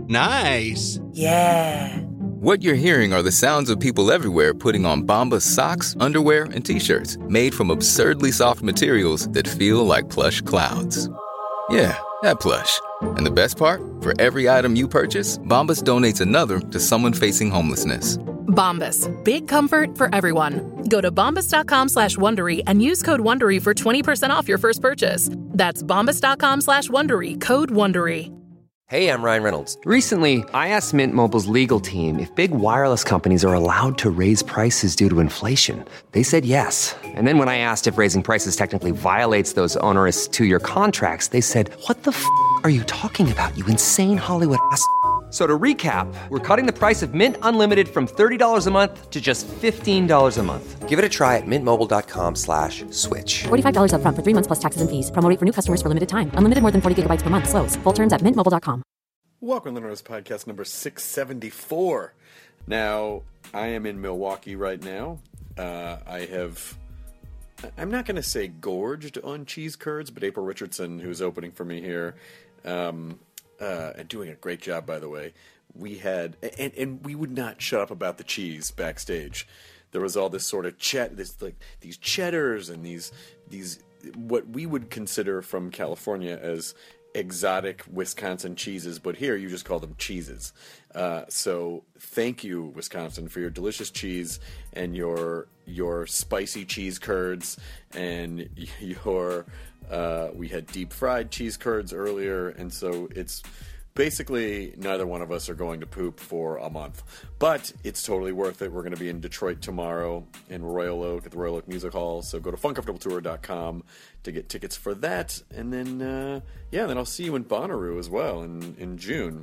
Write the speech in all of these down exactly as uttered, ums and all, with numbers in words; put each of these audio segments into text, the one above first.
Nice. Yeah. What you're hearing are the sounds of people everywhere putting on Bombas socks, underwear, and T-shirts made from absurdly soft materials that feel like plush clouds. Yeah, that plush. And the best part? For every item you purchase, Bombas donates another to someone facing homelessness. Bombas. Big comfort for everyone. Go to bombas.com slash Wondery and use code Wondery for twenty percent off your first purchase. That's bombas.com slash Wondery. Code Wondery. Hey, I'm Ryan Reynolds. Recently, I asked Mint Mobile's legal team if big wireless companies are allowed to raise prices due to inflation. They said yes. And then when I asked if raising prices technically violates those onerous two-year contracts, they said, what the f*** are you talking about, you insane Hollywood ass f- So to recap, we're cutting the price of Mint Unlimited from thirty dollars a month to just fifteen dollars a month. Give it a try at mintmobile.com slash switch. forty-five dollars up front for three months plus taxes and fees. Promo rate for new customers for limited time. Unlimited more than forty gigabytes per month. Slows full terms at mint mobile dot com. Welcome to the Nerdist Podcast number six seventy-four. Now, I am in Milwaukee right now. Uh, I have... I'm not going to say gorged on cheese curds, but April Richardson, who's opening for me here... Um, Uh, and doing a great job, by the way. We had, and, and we would not shut up about the cheese backstage. There was all this sort of chet, this like these cheddars and these these what we would consider from California as exotic Wisconsin cheeses, but here you just call them cheeses. Uh, so thank you, Wisconsin, for your delicious cheese and your your spicy cheese curds and your. Uh, we had deep fried cheese curds earlier, and so it's basically neither one of us are going to poop for a month. But it's totally worth it. We're going to be in Detroit tomorrow in Royal Oak at the Royal Oak Music Hall, so go to fun comfortable tour dot com to get tickets for that. And then, uh, yeah, then I'll see you in Bonnaroo as well in, in June.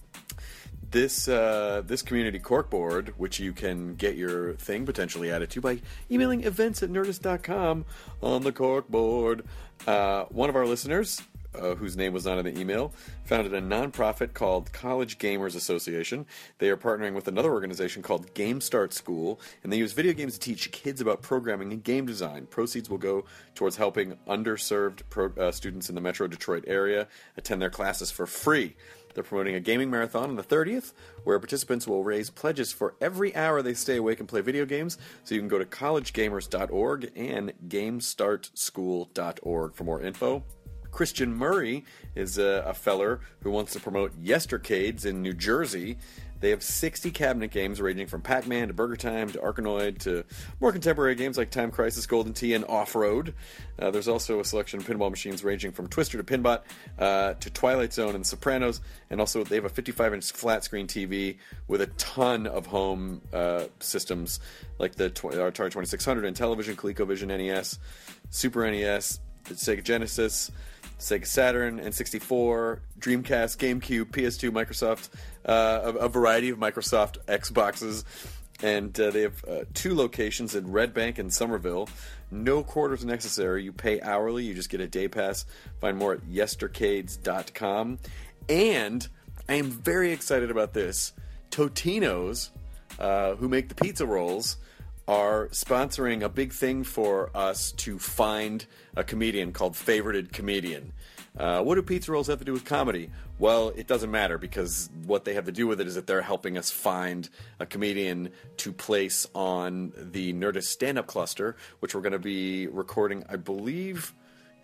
This uh, this community corkboard, which you can get your thing potentially added to by emailing events at nerdist dot com on the corkboard. Uh, one of our listeners, uh, whose name was not in the email, founded a nonprofit called College Gamers Association. They are partnering with another organization called Game Start School, and they use video games to teach kids about programming and game design. Proceeds will go towards helping underserved pro- uh, students in the Metro Detroit area attend their classes for free. They're promoting a gaming marathon on the thirtieth, where participants will raise pledges for every hour they stay awake and play video games. So you can go to college gamers dot org and game start school dot org for more info. Christian Murray is a, a feller who wants to promote Yestercades in New Jersey. They have sixty cabinet games ranging from Pac-Man to Burger Time to Arkanoid to more contemporary games like Time Crisis, Golden Tee, and Off-Road. Uh, there's also a selection of pinball machines ranging from Twister to Pinbot uh, to Twilight Zone and The Sopranos. And also they have a fifty-five inch flat screen T V with a ton of home uh, systems like the tw- Atari twenty-six hundred and Television, ColecoVision, N E S, Super N E S, the Sega Genesis, Sega Saturn, N sixty-four, Dreamcast, GameCube, P S two, Microsoft, uh, a, a variety of Microsoft Xboxes, and uh, they have uh, two locations in Red Bank and Somerville. No quarters necessary. You pay hourly. You just get a day pass. Find more at yestercades dot com. And I am very excited about this. Totino's, uh, who make the pizza rolls, are sponsoring a big thing for us to find a comedian called Favorited Comedian. Uh, what do pizza rolls have to do with comedy? Well, it doesn't matter, because what they have to do with it is that they're helping us find a comedian to place on the Nerdist stand-up cluster, which we're going to be recording, I believe,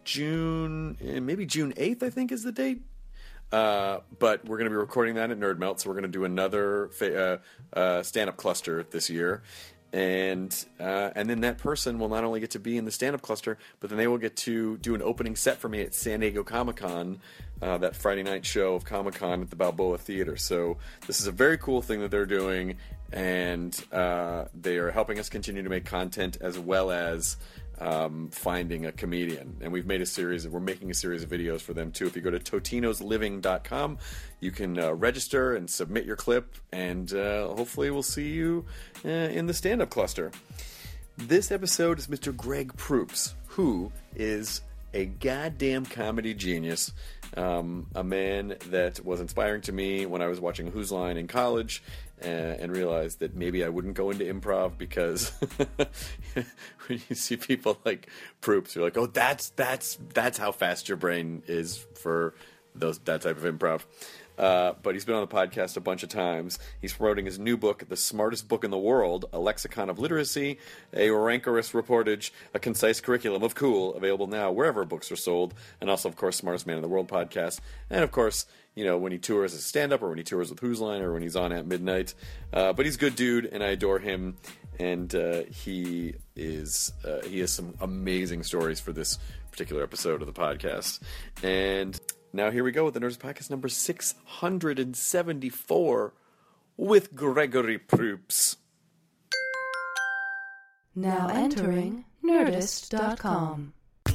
June, maybe June eighth, I think is the date. Uh, but we're going to be recording that at Nerd Melt, so we're going to do another fa- uh, uh, stand-up cluster this year. And uh, and then that person will not only get to be in the stand-up cluster, but then they will get to do an opening set for me at San Diego Comic-Con, uh, that Friday night show of Comic-Con at the Balboa Theater. So this is a very cool thing that they're doing, and uh, they are helping us continue to make content as well as um, finding a comedian. And we've made a series, of, we're making a series of videos for them too. If you go to totinos living dot com, you can uh, register and submit your clip, and uh, hopefully we'll see you uh, in the stand-up cluster. This episode is Mister Greg Proops, who is a goddamn comedy genius. Um, a man that was inspiring to me when I was watching Whose Line in college, uh, and realized that maybe I wouldn't go into improv, because when you see people like Proops, you're like, oh, that's that's that's how fast your brain is for those that type of improv. Uh, but he's been on the podcast a bunch of times. He's promoting his new book, The Smartest Book in the World, A Lexicon of Literacy, a rancorous reportage, a concise curriculum of cool, available now wherever books are sold, and also, of course, Smartest Man in the World podcast. And, of course, you know, when he tours as stand-up or when he tours with Who's Line or when he's on at midnight. Uh, but he's a good dude, and I adore him. And uh, he is uh, he has some amazing stories for this particular episode of the podcast. And now here we go with the Nerdist Podcast number six hundred seventy-four with Gregory Proops. Now entering Nerdist dot com.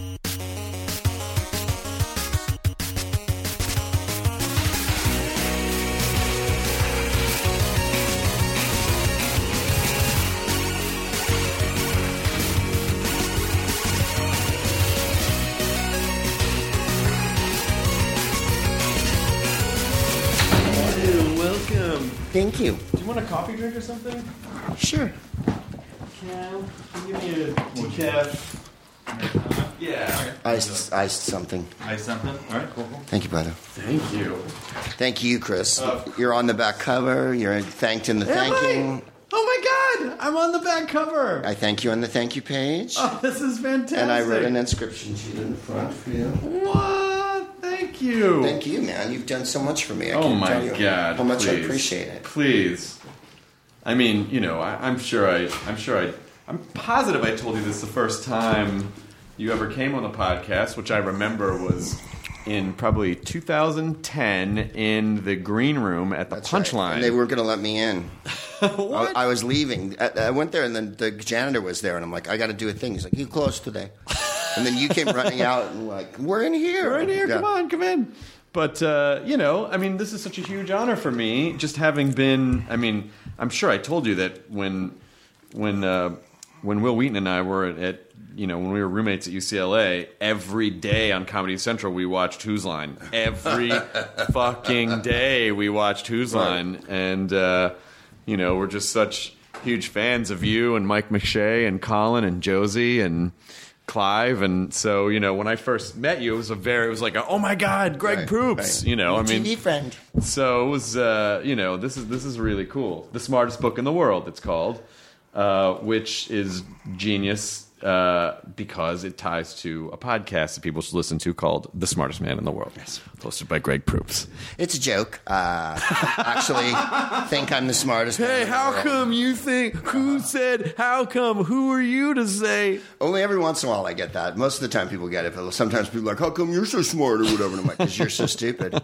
Welcome. Thank you. Do you want a coffee drink or something? Sure. Cal, can you give me a decaf? Yeah. Iced, iced something. Ice something? All right, cool, cool. Thank you, brother. Thank you. Thank you, Chris. Uh, You're on the back cover. You're thanked in the thanking. Oh my God! I'm on the back cover. I thank you on the thank you page. Oh, this is fantastic. And I wrote an inscription sheet in the front for you. What? Thank you. Thank you, man. You've done so much for me. I Oh can't my tell you God! how much I please. appreciate it. Please. I mean, you know, I, I'm sure I, I'm sure I, I'm positive I told you this the first time you ever came on the podcast, which I remember was in probably two thousand ten in the green room at the That's right. Punchline. And they weren't going to let me in. What? I, I was leaving. I, I went there, and then the janitor was there, and I'm like, I got to do a thing. He's like, you closed today. And then you came running out and like, we're in here. We're in here. Yeah. Come on, come in. But, uh, you know, I mean, this is such a huge honor for me, just having been, I mean, I'm sure I told you that when when uh, when Will Wheaton and I were at, at, you know, when we were roommates at U C L A, every day on Comedy Central we watched Who's Line. Every fucking day we watched Who's Line. And, uh, you know, we're just such huge fans of you and Mike McShay and Colin and Josie and Clive, and so, you know, when I first met you, it was a very, it was like, a, oh my God, Greg Right, Proops, right. you know, I mean, T V friend. so it was, uh, you know, this is this is really cool. The Smartest Book in the World, it's called, uh, which is genius uh, because it ties to a podcast that people should listen to called The Smartest Man in the World, yes. Hosted by Greg Proops. It's a joke. Uh, actually, think I'm the smartest man Hey, in the how world. come you think? Who said? How come? Who are you to say? Only every once in a while I get that. Most of the time people get it, but sometimes people are like, how come you're so smart or whatever? And I'm like, because you're so stupid.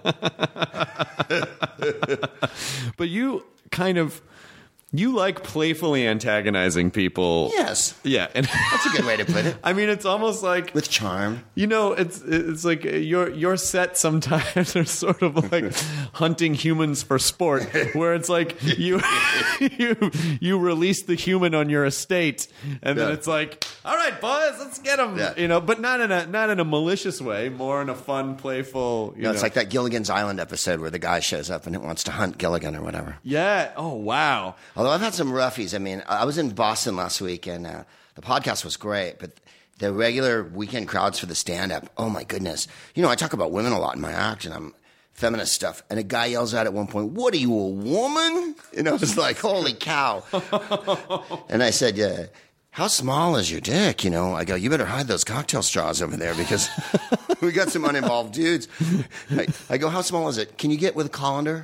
But you kind of, you like playfully antagonizing people. Yes. Yeah, and That's a good way to put it. I mean, it's almost like, With charm. you know, it's it's like your your set sometimes are sort of like hunting humans for sport, where it's like you you you release the human on your estate, and then Yeah. it's like, all right, boys, let's get them. Yeah. You know, but not in a not in a malicious way, more in a fun, playful. You No, know, it's like that Gilligan's Island episode where the guy shows up and it wants to hunt Gilligan or whatever. yeah. Oh wow. Although I've had some roughies. I mean, I was in Boston last week, and uh, the podcast was great, but the regular weekend crowds for the stand-up, oh my goodness. You know, I talk about women a lot in my act, and I'm feminist stuff, and a guy yells out at one point, what are you, a woman? You know, it's like, holy cow. And I said, yeah. How small is your dick? You know, I go, you better hide those cocktail straws over there because we got some uninvolved dudes. I, I go, how small is it? Can you get with a colander?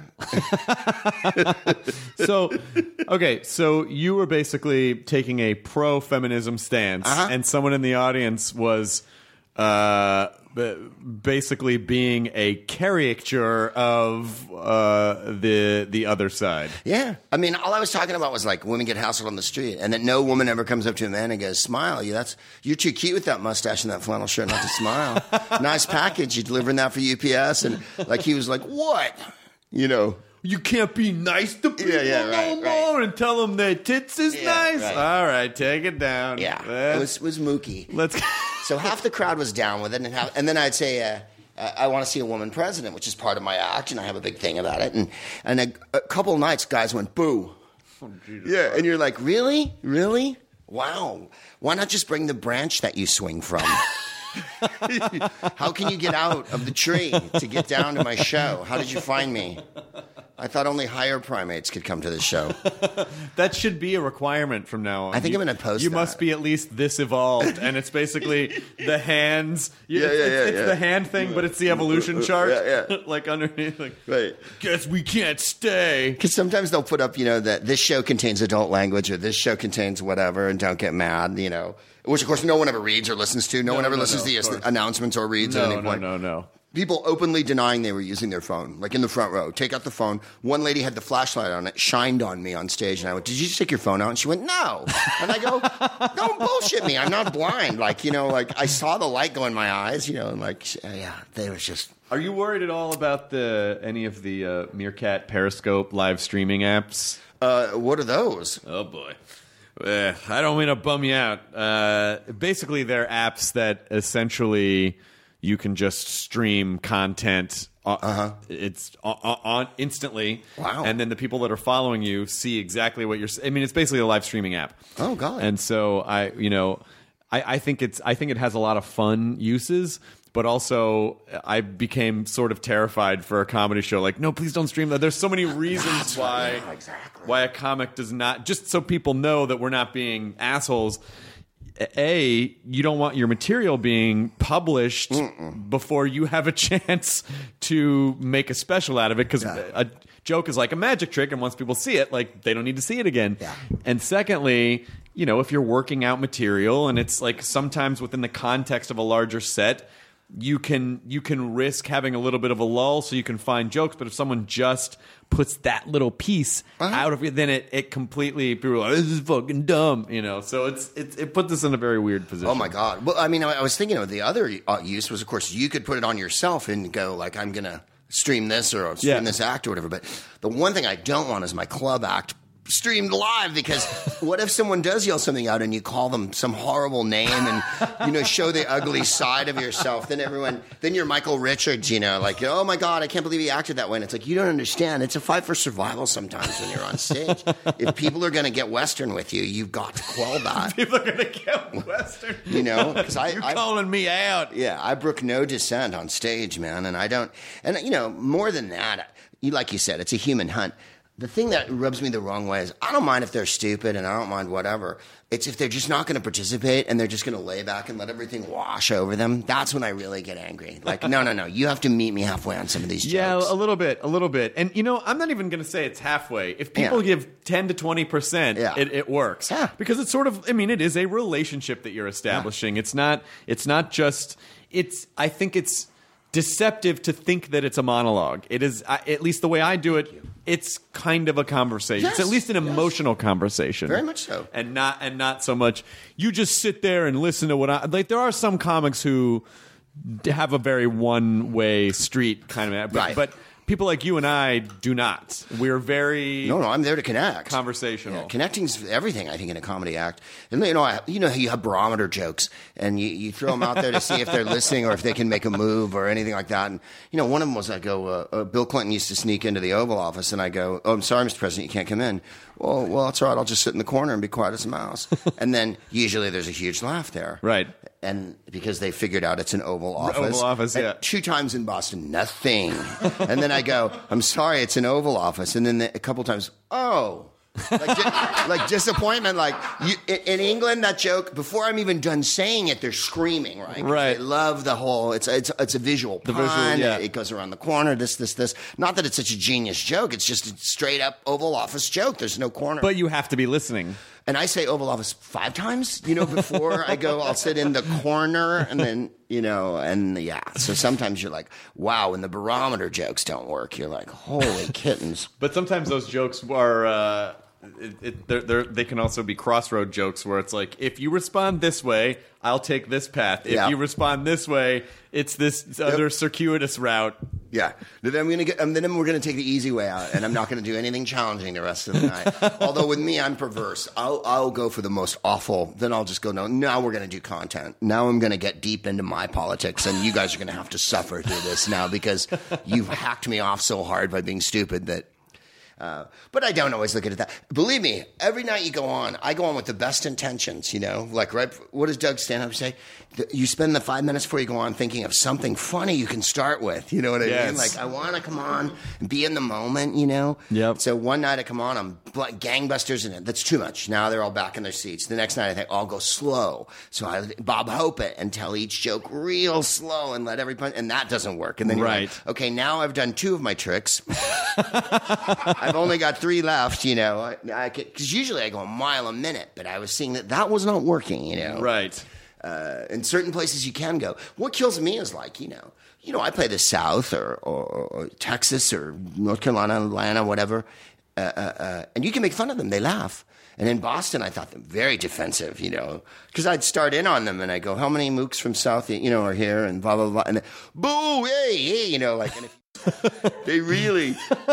So, okay, so you were basically taking a pro-feminism stance, Uh-huh. and someone in the audience was uh, b- basically being a caricature of uh, the the other side. Yeah. I mean, all I was talking about was like women get hassled on the street and that no woman ever comes up to a man and goes, smile. You that's you're too cute with that mustache and that flannel shirt not to smile. Nice package. You delivering that for U P S? And like he was like, what? You know. You can't be nice to people Yeah, yeah, right, no more and tell them their tits is Yeah, nice. right. All right, take it down. Yeah. Let's, It was, it was mooky. let's So half the crowd was down with it, and half, and then I'd say, uh, uh, I want to see a woman president, which is part of my act, and I have a big thing about it. And and a, a couple of nights, guys went boo. Oh, Yeah, and you're like, really, really, wow. Why not just bring the branch that you swing from? How can you get out of the tree to get down to my show? How did you find me? I thought only higher primates could come to this show. That should be a requirement from now on. I think you, I'm going to post You that. must be at least this evolved, and it's basically the hands. You, Yeah, yeah, it's, yeah, it's yeah. the hand thing, but it's the evolution chart. Yeah, yeah. Like underneath. Like, Right. guess we can't stay. Because sometimes they'll put up, you know, that this show contains adult language or this show contains whatever, and don't get mad, you know. Which, of course, no one ever reads or listens to. No, No, one ever no, listens no, to of the course. announcements or reads at No, any no, point. no, no. People openly denying they were using their phone, like in the front row. Take out the phone. One lady had the flashlight on it, shined on me on stage, and I went, "Did you just take your phone out?" And she went, "No." And I go, "Don't bullshit me. I'm not blind. Like, you know, like I saw the light go in my eyes, you know, and like, yeah, they was just." Are you worried at all about the any of the uh, Meerkat, Periscope live streaming apps? Uh, what are those? Oh boy. Uh, I don't mean to bum you out. Uh, basically, they're apps that essentially you can just stream content. Uh, uh-huh. It's on, on instantly. Wow. And then the people that are following you see exactly what you're. I mean, it's basically a live streaming app. Oh, God. And so I, you know, I, I think it's. I think it has a lot of fun uses. But also, I became sort of terrified for a comedy show. Like, no, please don't stream that. There's so many reasons why yeah, exactly. why a comic does not. Just so people know that we're not being assholes. A, you don't want your material being published Mm-mm. before you have a chance to make a special out of it, because yeah. a joke is like a magic trick, and once people see it, like, they don't need to see it again. Yeah. And secondly, you know, if you're working out material, and it's like sometimes within the context of a larger set, you can you can risk having a little bit of a lull so you can find jokes. But if someone just puts that little piece uh-huh. out of it, then it, it completely, people are like, this is fucking dumb, you know. So it's, it's it puts us in a very weird position. Oh my God. Well, I mean, I, I was thinking of the other uh, use was, of course, you could put it on yourself and go like, I'm gonna stream this or stream yeah. this act or whatever. But the one thing I don't want is my club act streamed live, because what if someone does yell something out and you call them some horrible name and, you know, show the ugly side of yourself? Then everyone, then you're Michael Richards, you know, like, oh my God, I can't believe he acted that way. And it's like, you don't understand. It's a fight for survival sometimes when you're on stage. If people are going to get Western with you, you've got to quell that. People are going to get Western. You know, because I, you're I, calling me out. Yeah, I brook no dissent on stage, man. And I don't, and you know, more than that, you like you said, it's a human hunt. The thing that rubs me the wrong way is I don't mind if they're stupid and I don't mind whatever. It's if they're just not going to participate and they're just going to lay back and let everything wash over them. That's when I really get angry. Like, no, no, no. You have to meet me halfway on some of these jokes. Yeah, a little bit, a little bit. And, you know, I'm not even going to say it's halfway. If people Yeah. give ten to twenty percent, Yeah. it, it works. Yeah. Because it's sort of, I mean, it is a relationship that you're establishing. It's not, it's not just, it's, I think it's deceptive to think that it's a monologue. It is, I, at least the way I do it, it's kind of a conversation. Yes, it's at least an yes. emotional conversation. Very much so. And not and not so much you just sit there and listen to what I like. There are some comics who have a very one way street kind of, but, Right. but people like you and I do not. We're very No, no, I'm there to connect. conversational. Yeah, connecting's everything, I think, in a comedy act. And you know, I, you know, how you have barometer jokes, and you, you throw them out there to see if they're listening or if they can make a move or anything like that. And you know, one of them was I go, uh, uh, Bill Clinton used to sneak into the Oval Office, and I go, "Oh, I'm sorry, Mister President, you can't come in." Well, well, it's all right. I'll just sit in the corner and be quiet as a mouse. And then usually there's a huge laugh there, Right. And because they figured out it's an Oval Office. Oval Office, And yeah. Two times in Boston, nothing. And then I go, I'm sorry, it's an Oval Office. And then the, a couple times, oh. like, di- like disappointment. Like you, in, in England, that joke, before I'm even done saying it, they're screaming, right? 'Cause Right. They love the whole, it's, it's, it's a visual The pun. visual, yeah. It goes around the corner, this, this, this. Not that it's such a genius joke. It's just a straight up Oval Office joke. There's no corner. But you have to be listening. And I say Oval Office five times, you know, before I go, I'll sit in the corner and then, you know, and yeah. So sometimes you're like, wow, when the barometer jokes don't work, you're like, holy kittens. But sometimes those jokes are, uh, it, it, they're, they're, they can also be crossroad jokes where it's like, if you respond this way, I'll take this path. If Yeah. you respond this way, it's this other circuitous route. Yeah. Then I'm gonna get, um, then we're gonna take the easy way out, and I'm not gonna do anything challenging the rest of the night. Although with me, I'm perverse. I'll I'll go for the most awful. Then I'll just go, no. Now we're gonna do content. Now I'm gonna get deep into my politics, and you guys are gonna have to suffer through this now because you've hacked me off so hard by being stupid that. Uh, but I don't always look at it that. Believe me, every night you go on, I go on with the best intentions, you know? Like, right, what does Doug Stanhope say? You spend the five minutes before you go on thinking of something funny you can start with. You know what I yes. mean? Like, I want to come on and be in the moment, you know? Yep. So one night I come on, I'm gangbusters in it. That's too much. Now they're all back in their seats. The next night I think, I'll go slow. So I Bob Hope it and tell each joke real slow and let every punch. And that doesn't work. And then you're right. like, okay, now I've done two of my tricks. I've only got three left, you know. Because usually I go a mile a minute, but I was seeing that that was not working, you know. Right. Uh, in certain places you can go. What kills me is like, you know, you know, I play the South or, or, or Texas or North Carolina, Atlanta, whatever, uh, uh, uh, and you can make fun of them. They laugh. And in Boston, I thought them very defensive, you know, because I'd start in on them and I go, how many mooks from South, you know, are here and blah, blah, blah. And then, boo, hey, hey, you know, like, and if they really,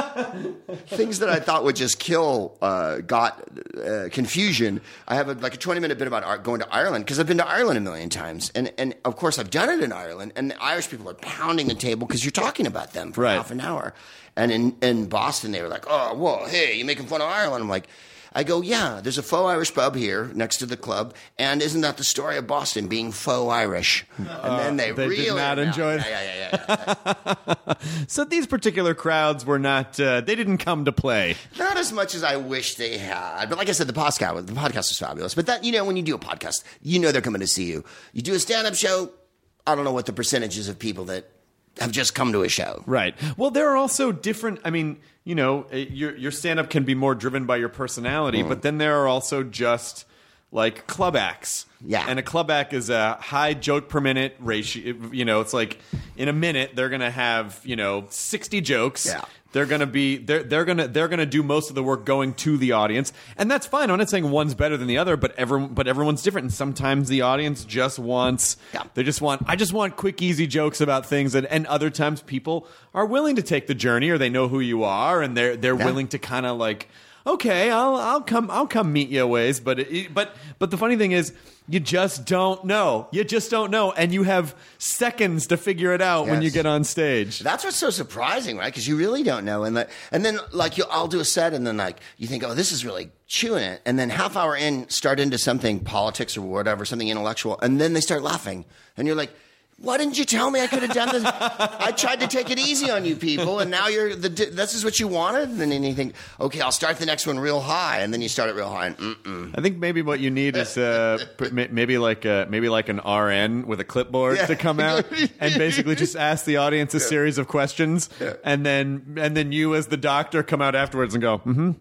things that I thought would just kill, uh, got uh, confusion. I have a, like a twenty minute bit about art, going to Ireland because I've been to Ireland a million times. And, and of course I've done it in Ireland, and the Irish people are pounding the table because you're talking about them for right. half an hour. And in, in Boston, they were like, oh, whoa, hey, you making fun of Ireland? I'm like, I go, yeah, there's a faux Irish pub here next to the club, and isn't that the story of Boston being faux Irish? And then they, uh, they really did not enjoy it. Yeah, yeah, yeah, yeah, yeah. So these particular crowds were not, uh, they didn't come to play. Not as much as I wish they had. But like I said, the podcast, the podcast was fabulous. But that, you know, when you do a podcast, you know they're coming to see you. You do a stand-up show, I don't know what the percentages of people that have just come to a show. Right. Well, there are also different, I mean, you know, your your stand-up can be more driven by your personality, mm. but then there are also just like club acts. Yeah. And a club act is a high joke per minute ratio. You know, it's like in a minute they're going to have, you know, sixty jokes. Yeah. They're going to be they're they're going to they're going to do most of the work going to the audience. And that's fine. I'm not saying one's better than the other, but everyone but everyone's different, and sometimes the audience just wants yeah. they just want I just want quick easy jokes about things, and, and other times people are willing to take the journey, or they know who you are, and they're they're yeah. willing to kind of like, okay, I'll I'll come I'll come meet you a ways, but it, but but the funny thing is, you just don't know. You just don't know, and you have seconds to figure it out yes. when you get on stage. That's what's so surprising, right? Because you really don't know, and like, and then like you, I'll do a set, and then like you think, oh, this is really chewing it, and then half hour in, start into something politics or whatever, something intellectual, and then they start laughing, and you're like, why didn't you tell me I could have done this? I tried to take it easy on you people, and now you're the. This is what you wanted, and then you think, okay, I'll start the next one real high, and then you start it real high, and mm-mm. I think maybe what you need is uh, maybe like a, maybe like an R N with a clipboard yeah. to come out and basically just ask the audience a yeah. series of questions, yeah. and then and then you as the doctor come out afterwards and go, mm-hmm.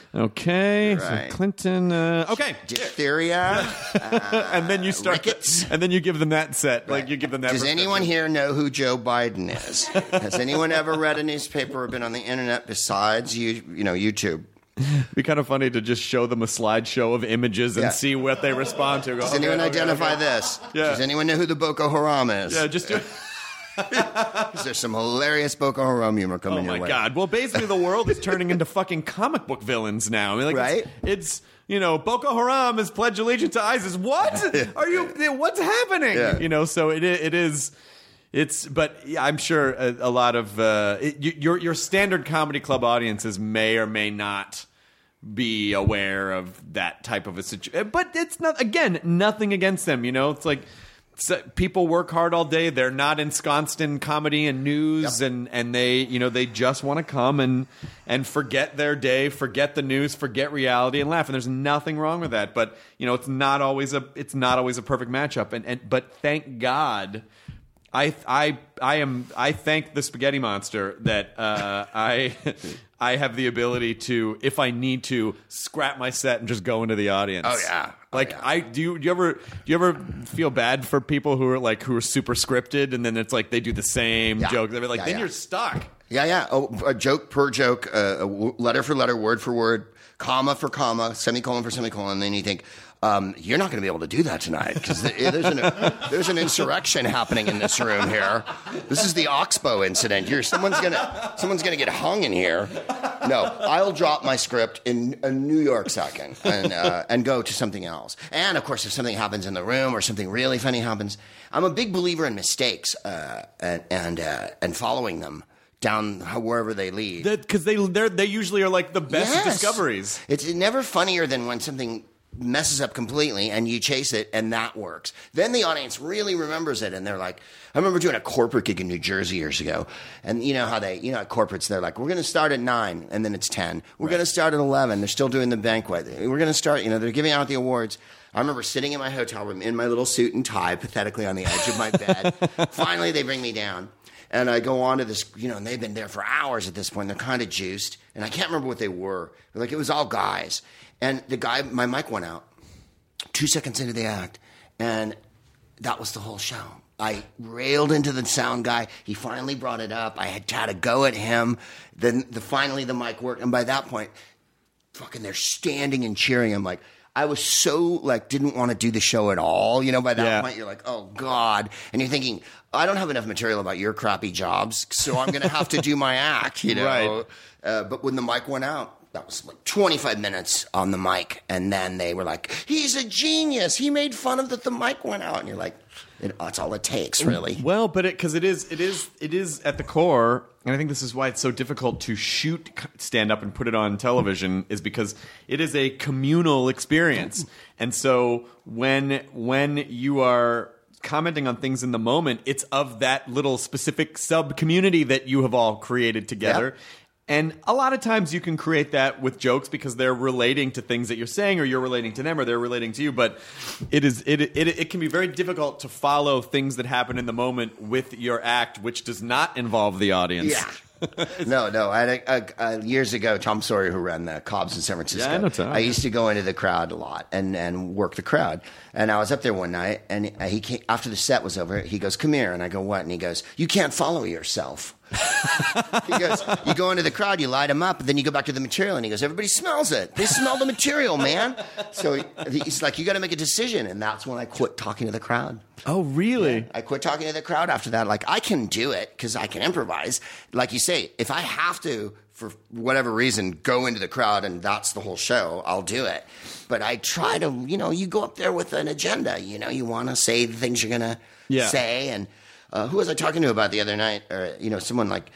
Okay, right. so Clinton. Uh, okay, diphtheria, uh, and then you start, rickets. and then you give them that set. Like you give them that. Does anyone here know who Joe Biden is? Has anyone ever read a newspaper or been on the internet besides you? You know, YouTube. It'd be kind of funny to just show them a slideshow of images and yeah. see what they respond to. Go, Does okay, anyone okay, identify okay. this? Yeah. Does anyone know who the Boko Haram is? Yeah, just do. Because there's some hilarious Boko Haram humor coming your way. Oh my god! Well, basically, the world is turning into fucking comic book villains now. I mean, like, right? It's, it's you know, Boko Haram has pledged allegiance to ISIS. What are you? What's happening? Yeah. You know, so it it is. It's, but I'm sure a, a lot of uh, it, your your standard comedy club audiences may or may not be aware of that type of a situation. But it's not, again, nothing against them. You know, it's like. So people work hard all day. They're not ensconced in comedy and news, yep. and, and they you know they just want to come and and forget their day, forget the news, forget reality, and laugh. And there's nothing wrong with that. But you know it's not always a it's not always a perfect matchup. And, and but thank God, I I I am I thank the Spaghetti Monster that uh, I I have the ability to, if I need to, scrap my set and just go into the audience. Oh yeah. Like yeah. I do, you, do you ever do you ever feel bad for people who are like who are super scripted and then it's like they do the same yeah. joke? They're like, yeah, then yeah. you're stuck. Yeah, yeah. Oh, a joke per joke, uh, a letter for letter, word for word, comma for comma, semicolon for semicolon. And then you think, um, you're not going to be able to do that tonight because there's an there's an insurrection happening in this room here. This is the Oxbow incident. You're someone's gonna someone's gonna get hung in here. No, I'll drop my script in a New York second and uh, and go to something else. And of course, if something happens in the room or something really funny happens, I'm a big believer in mistakes uh, and and uh, and following them. down wherever they lead. Because they they're, they usually are like the best Yes. discoveries. It's never funnier than when something messes up completely and you chase it and that works. Then the audience really remembers it and they're like, I remember doing a corporate gig in New Jersey years ago. And you know how they, you know, at corporates, they're like, we're going to start at nine and then it's ten. We're right. going to start at eleven. They're still doing the banquet. We're going to start, you know, they're giving out the awards. I remember sitting in my hotel room in my little suit and tie, pathetically on the edge of my bed. Finally, they bring me down. And I go on to this, you know, and they've been there for hours at this point. They're kind of juiced. And I can't remember what they were. Like, it was all guys. And the guy, my mic went out two seconds into the act. And that was the whole show. I railed into the sound guy. He finally brought it up. I had had a go at him. Then the, finally the mic worked. And by that point, fucking they're standing and cheering. I'm like, I was so, like, didn't want to do the show at all. You know, by that yeah. point, you're like, oh, God. And you're thinking, I don't have enough material about your crappy jobs, so I'm going to have to do my act, you know. Right. Uh, but when the mic went out, that was like twenty-five minutes on the mic. And then they were like, he's a genius. He made fun of that the mic went out. And you're like, it, that's all it takes, really. Well, but it because it is it is it is at the core, and I think this is why it's so difficult to shoot stand up and put it on television, is because it is a communal experience. And so when when you are commenting on things in the moment, it's of that little specific sub community that you have all created together. Yep. And a lot of times you can create that with jokes because they're relating to things that you're saying, or you're relating to them, or they're relating to you. But it is it it, it can be very difficult to follow things that happen in the moment with your act, which does not involve the audience. Yeah. no, no. I had a, a, a, years ago, Tom Sawyer, who ran the Cobb's in San Francisco. Yeah, I know Tom. I used to go into the crowd a lot and, and work the crowd. And I was up there one night, and he came, after the set was over, he goes, "Come here." And I go, "What?" And he goes, "You can't follow yourself." He goes, you go into the crowd, you light them up, and then you go back to the material. And he goes, everybody smells it. They smell the material, man. So he, he's like, you got to make a decision. And that's when I quit talking to the crowd. Oh, really? Yeah, I quit talking to the crowd after that. Like, I can do it because I can improvise. Like you say, if I have to, for whatever reason, go into the crowd and that's the whole show, I'll do it. But I try to, you know, you go up there with an agenda. You know, you want to say the things you're going to yeah. say. And uh, who was I talking to about the other night? Or, you know, someone like,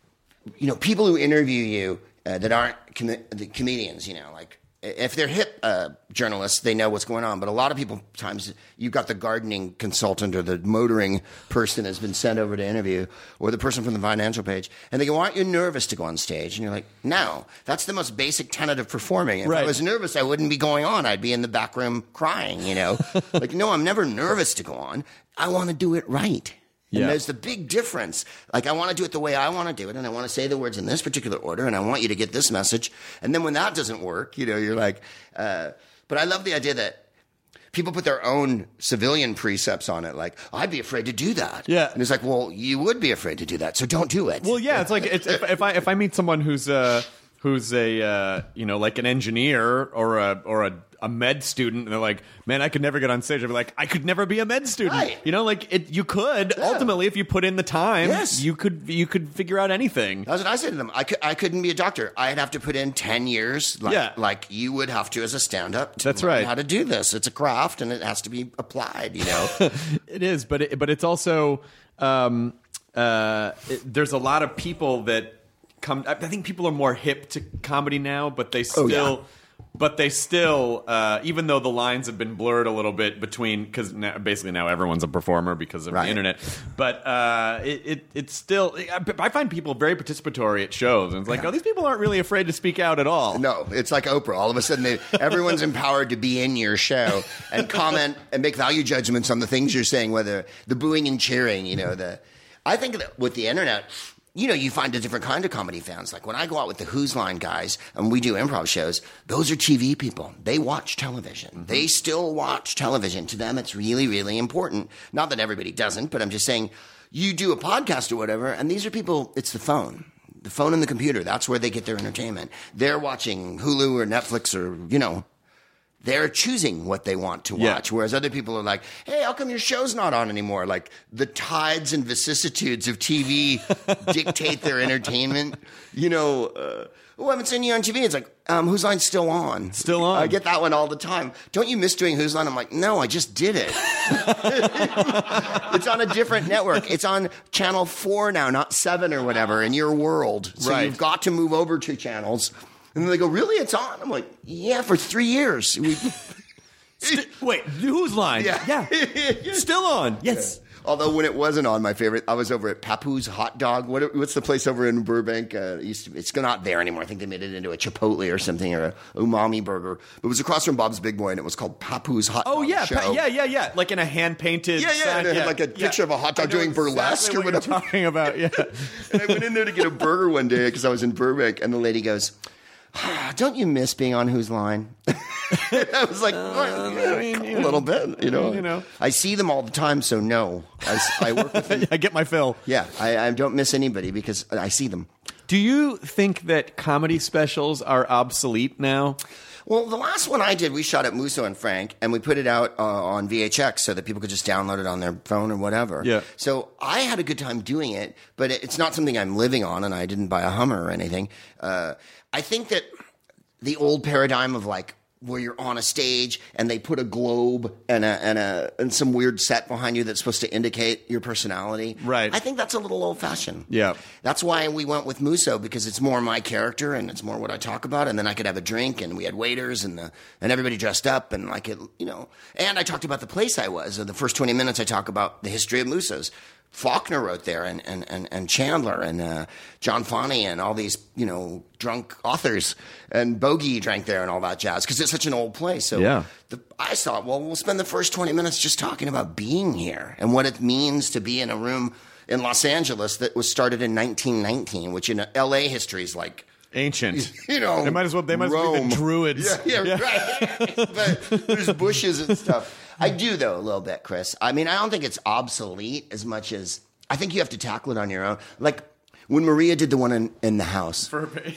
you know, people who interview you uh, that aren't com- the comedians, you know, like if they're hip uh, journalists, they know what's going on. But a lot of people, times you've got the gardening consultant or the motoring person has been sent over to interview, or the person from the financial page, and they go, aren't you nervous to go on stage? And you're like, no, that's the most basic tenet of performing. If right. I was nervous, I wouldn't be going on. I'd be in the back room crying, you know. Like, no, I'm never nervous to go on. I want to do it right. And yeah. there's the big difference. Like, I want to do it the way I want to do it, and I want to say the words in this particular order, and I want you to get this message. And then when that doesn't work, you know, you're like, uh, but I love the idea that people put their own civilian precepts on it. Like, I'd be afraid to do that. Yeah. And it's like, well, you would be afraid to do that, so don't do it. Well, yeah, it's like it's, if, if I if I meet someone who's uh who's a uh, you know, like an engineer or a or a a med student, and they're like, man, I could never get on stage. I'd be like, I could never be a med student. Right. You know, like it, you could Yeah. ultimately, if you put in the time, Yes. you could you could figure out anything. That's what I said to them. I, could, I couldn't be a doctor. I'd have to put in ten years, like, Yeah. like you would have to as a stand-up. To That's learn right. How to do this? It's a craft, and it has to be applied. You know. It is, but it, but it's also um, uh, it, there's a lot of people that come. I I think people are more hip to comedy now, but they still. Oh, yeah. But they still, uh, even though the lines have been blurred a little bit between, because basically now everyone's a performer because of Right. the internet. But uh, it, it it's still, I, I find people very participatory at shows, and it's like, Yeah. oh, these people aren't really afraid to speak out at all. No, it's like Oprah. All of a sudden, they, everyone's empowered to be in your show and comment and make value judgments on the things you're saying, whether the booing and cheering, you know. the. I think that with the internet, you know, you find a different kind of comedy fans. Like when I go out with the Who's Line guys and we do improv shows, those are T V people. They watch television. Mm-hmm. They still watch television. To them, it's really, really important. Not that everybody doesn't, but I'm just saying you do a podcast or whatever, and these are people, it's the phone. The phone and the computer. That's where they get their entertainment. They're watching Hulu or Netflix or, you know, they're choosing what they want to Yeah. watch. Whereas other people are like, hey, how come your show's not on anymore? Like the tides and vicissitudes of T V dictate their entertainment. You know, uh, oh, I haven't seen you on T V. It's like, um, Whose Line's still on? Still on. I get that one all the time. Don't you miss doing Whose Line? I'm like, no, I just did it. It's on a different network. It's on channel four now, not seven or whatever in your world. So Right. you've got to move over two channels. And then they go, really? It's on? I'm like, yeah, for three years. We, St- wait, Whose Line? Yeah. Still on. Yes. Although when it wasn't on, my favorite, I was over at Papu's Hot Dog. What, what's the place over in Burbank? Uh, it used to, it's not there anymore. I think they made it into a Chipotle or something, or a umami burger. But it was across from Bob's Big Boy, and it was called Papu's Hot Oh Dog yeah, Show. pa- yeah, yeah, yeah. Like in a hand painted. Yeah, yeah, and it had like a picture of a hot dog doing burlesque or what whatever. You're talking about, yeah. And I went in there to get a burger one day because I was in Burbank, and the lady goes, ah, don't you miss being on Whose Line? I was like, well, yeah, I mean, you a know, little bit, you know. you know. I see them all the time, so no. I, I work with them. I get my fill. Yeah, I, I don't miss anybody because I see them. Do you think that comedy specials are obsolete now? Well, the last one I did, we shot at Musso and Frank, and we put it out uh, on V H X so that people could just download it on their phone or whatever. Yeah. So I had a good time doing it, but it- it's not something I'm living on, and I didn't buy a Hummer or anything. Uh, I think that the old paradigm of like where you're on a stage and they put a globe and a and a and some weird set behind you that's supposed to indicate your personality. Right. I think that's a little old fashioned. Yeah. That's why we went with Musso, because it's more my character and it's more what I talk about. And then I could have a drink, and we had waiters and the and everybody dressed up, and like it, you know. And I talked about the place I was. The first twenty minutes, I talk about the history of Musso's. Faulkner wrote there, and and, and, and Chandler, and uh, John Fani, and all these, you know, drunk authors, and Bogey drank there, and all that jazz, because it's such an old place. So Yeah. the, I thought, well, we'll spend the first twenty minutes just talking about being here and what it means to be in a room in Los Angeles that was started in nineteen nineteen, which in L A history is like, Ancient. you know, They might as well. They might as well be Rome. the Druids. Yeah, yeah, right. But there's bushes and stuff. I do, though, a little bit, Chris. I mean, I don't think it's obsolete as much as I think you have to tackle it on your own. Like when Maria did the one in, in the house.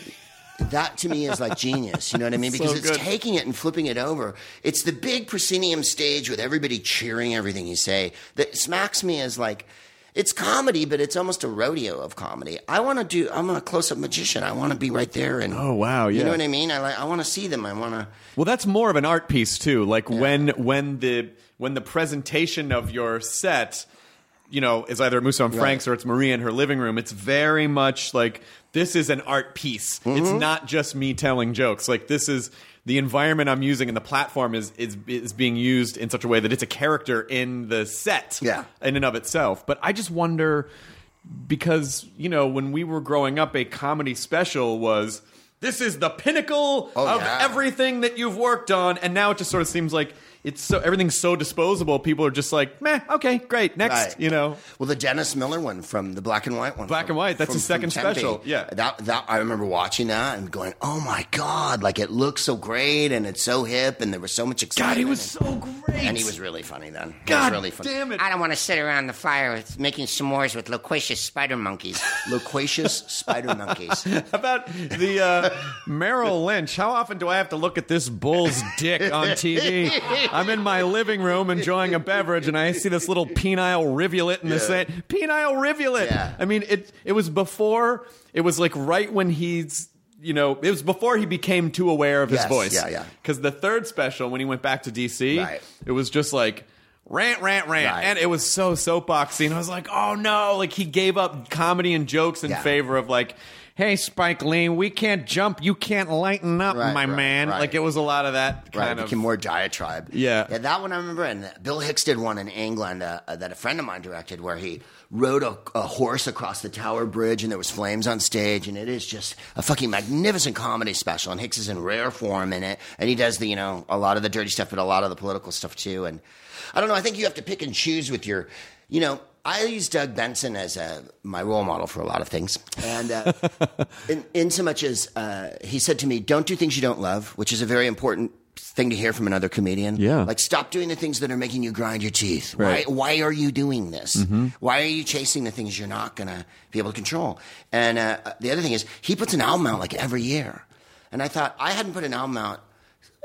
That to me is like genius. You know what I mean? Because So it's good. taking it and flipping it over. It's the big proscenium stage with everybody cheering everything you say that smacks me as like, it's comedy, but it's almost a rodeo of comedy. I want to do, I'm a close up magician. I want to be right there. And Oh, wow, You yeah. know what I mean? I like, I want to see them. I want to. Well, that's more of an art piece too. Like when when the when the presentation of your set, you know, is either Musso and Frank's or it's Maria in her living room. It's very much like this is an art piece. Mm-hmm. It's not just me telling jokes. Like this is the environment I'm using, and the platform is is is being used in such a way that it's a character in the set, Yeah. in and of itself. But I just wonder, because you know, when we were growing up, a comedy special was this is the pinnacle Oh, of yeah. everything that you've worked on, and now it just sort of seems like it's so everything's so disposable. People are just like, meh, okay, great, next, Right. you know. Well, the Dennis Miller one from the black and white one. Black from- and white, that's from- his second from Tempe. special, yeah. That, that, I remember watching that and going, oh my God, like it looks so great and it's so hip and there was so much excitement. God, he was and, so great, and he was really funny then. He God was really funny. damn it. I don't want to sit around the fire with, making s'mores with loquacious spider monkeys. Loquacious spider monkeys. How about the uh, Merrill Lynch? How often do I have to look at this bull's dick on T V? I'm in my living room enjoying a beverage, and I see this little penile rivulet in the sand. Penile rivulet. Yeah. I mean, it. It was before. It was like right when he's. You know, it was before he became too aware of his Yes, voice. yeah, yeah. Because the third special, when he went back to D C, Right. it was just like. Rant, rant, rant. Right. And it was so soapboxy. And I was like, oh no. Like he gave up comedy and jokes in Yeah. favor of like, hey, Spike Lee, we can't jump. You can't lighten up, Right, my right, man. right. Like it was a lot of that Right, kind it of. became more diatribe. Yeah. yeah, that one I remember. And Bill Hicks did one in England uh, uh, that a friend of mine directed, where he rode a, a horse across the Tower Bridge, and there was flames on stage, and it is just a fucking magnificent comedy special. And Hicks is in rare form in it, and he does the you know a lot of the dirty stuff, but a lot of the political stuff too. And I don't know. I think you have to pick and choose with your, you know. I use Doug Benson as a, my role model for a lot of things. And uh, in, in so much as uh, he said to me, don't do things you don't love, which is a very important thing to hear from another comedian. Yeah. Like, stop doing the things that are making you grind your teeth. Right. Why, why are you doing this? Mm-hmm. Why are you chasing the things you're not going to be able to control? And uh, the other thing is, he puts an album out like every year. And I thought, I hadn't put an album out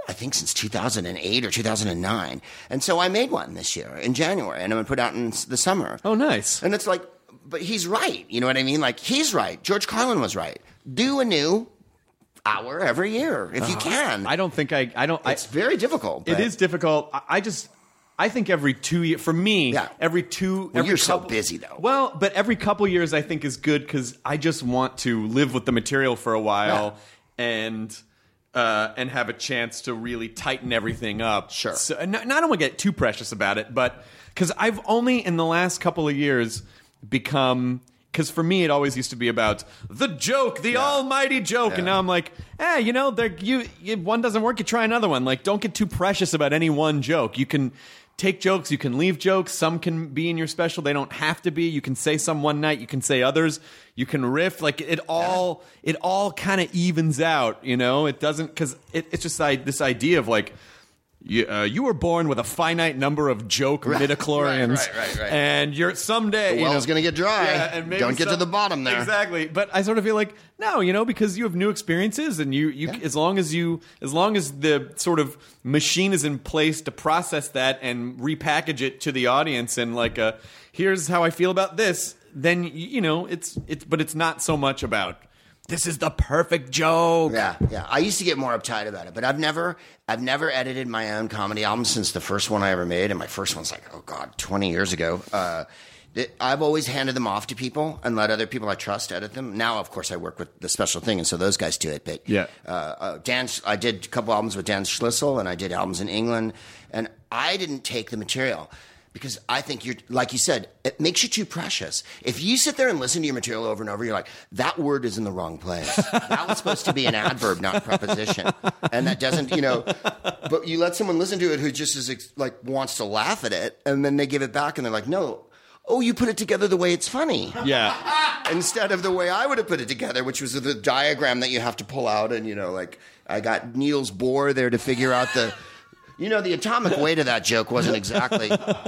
I think since two thousand eight or two thousand nine. And so I made one this year in January, and I'm going to put it out in the summer. Oh, nice. And it's like, but he's right. You know what I mean? Like, he's right. George Carlin was right. Do a new hour every year if you can. I don't think I, I don't. It's I, very difficult. It but- is difficult. I, I just, I think every two years, for me, Yeah. every two. Well, every you're so couple- busy, though. Well, but every couple years I think is good because I just want to live with the material for a while and. Uh, and have a chance to really tighten everything up. Sure. So, and I don't want to get too precious about it, but because I've only in the last couple of years become. Because for me, it always used to be about the joke, the almighty joke, Yeah. and now I'm like, eh, you know, there you, you one doesn't work, you try another one. Like, don't get too precious about any one joke. You can take jokes, you can leave jokes. Some can be in your special; they don't have to be. You can say some one night, you can say others. You can riff. Like it all, it all kind of evens out. You know, it doesn't because it, it's just like, this idea of like. You, uh, you were born with a finite number of joke Right, midichlorians, right, right, right, right. and you're someday The you well's know, gonna get dry. Yeah, and maybe Don't get to some- the bottom there. Exactly, but I sort of feel like no, you know, because you have new experiences, and you, you Yeah. as long as you, as long as the sort of machine is in place to process that and repackage it to the audience, and like, uh, here's how I feel about this, then you know, it's it's, but it's not so much about. This is the perfect joke. Yeah, yeah. I used to get more uptight about it, but I've never, I've never edited my own comedy album since the first one I ever made, and my first one's like, oh god, twenty years ago. Uh, it, I've always handed them off to people and let other people I trust edit them. Now, of course, I work with the special thing, and so those guys do it. But Yeah. uh, uh, Dan, I did a couple albums with Dan Schlissel, and I did albums in England, and I didn't take the material. Because I think you're, like you said, it makes you too precious. If you sit there and listen to your material over and over, you're like, that word is in the wrong place. That was supposed to be an adverb, not a preposition. And that doesn't, you know, but you let someone listen to it who just is like, wants to laugh at it, and then they give it back and they're like, no, oh, you put it together the way it's funny. Yeah. Instead of the way I would have put it together, which was the diagram that you have to pull out. And, you know, like, I got Niels Bohr there to figure out the. You know, the atomic weight of that joke wasn't exactly.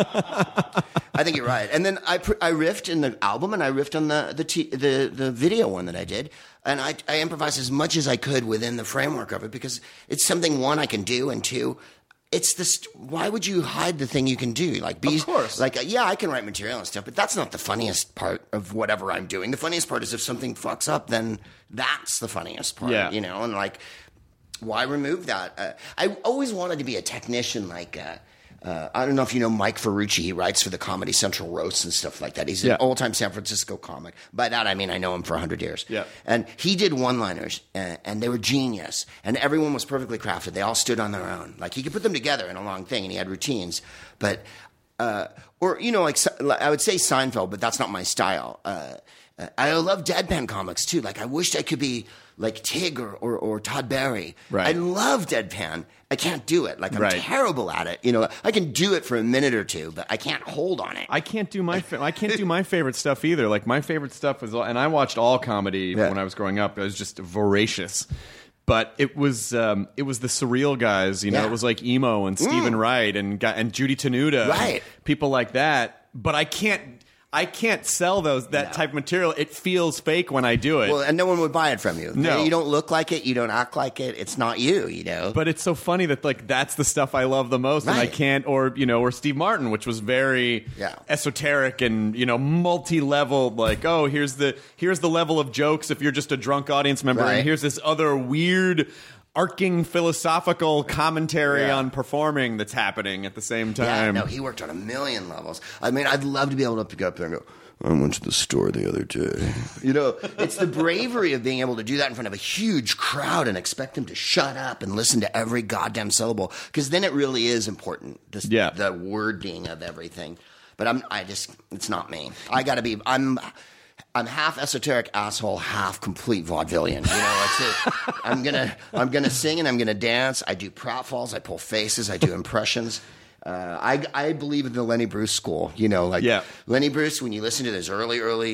I think you're right. And then I I riffed in the album, and I riffed on the the t- the, the video one that I did, and I, I improvised as much as I could within the framework of it because it's something one I can do, and two, it's this. Why would you hide the thing you can do? Like, be, Of course. like yeah, I can write material and stuff, but that's not the funniest part of whatever I'm doing. The funniest part is if something fucks up, then that's the funniest part. Yeah. You know, and like. Why remove that? Uh, I always wanted to be a technician like, uh, uh, I don't know if you know Mike Ferrucci. He writes for the Comedy Central roasts and stuff like that. He's an Yeah. old-time San Francisco comic. By that, I mean I know him for one hundred years. Yeah. And he did one-liners, uh, and they were genius. And everyone was perfectly crafted. They all stood on their own. Like, he could put them together in a long thing, and he had routines. But, uh, or, you know, like, I would say Seinfeld, but that's not my style. Uh, I love deadpan comics, too. Like, I wished I could be like Tig or, or, or Todd Barry. Right. I love deadpan. I can't do it. Like, I'm Right. terrible at it. You know, I can do it for a minute or two, but I can't hold on it. I can't do my fa- I can't do my favorite stuff either. Like my favorite stuff was, and I watched all comedy Yeah. when I was growing up. It was just voracious, but it was um, it was the surreal guys. You know, Yeah. it was like emo and Stephen Wright and Guy- and Judy Tenuta, Right. people like that. But I can't. I can't sell those that No. type of material. It feels fake when I do it. Well, and no one would buy it from you. No. You don't look like it. You don't act like it. It's not you, you know? But it's so funny that like that's the stuff I love the most, and I Right. can't, or you know, or Steve Martin, which was very Yeah. esoteric and you know multi-level. Like, oh, here's the here's the level of jokes if you're just a drunk audience member, Right. and here's this other weird, arcing philosophical commentary Yeah. on performing that's happening at the same Yeah, time. no, he worked on a million levels. I mean, I'd love to be able to go up there and go, I went to the store the other day. You know, it's the bravery of being able to do that in front of a huge crowd and expect them to shut up and listen to every goddamn syllable. Because then it really is important, this, Yeah. the wording of everything. But I'm, I just, it's not me. I got to be, I'm... I'm half esoteric asshole, half complete vaudevillian. You know, it's it. I'm gonna, I'm gonna sing and I'm gonna dance. I do pratfalls. I pull faces. I do impressions. Uh, I, I believe in the Lenny Bruce school. You know, like Yeah. Lenny Bruce. When you listen to those early, early,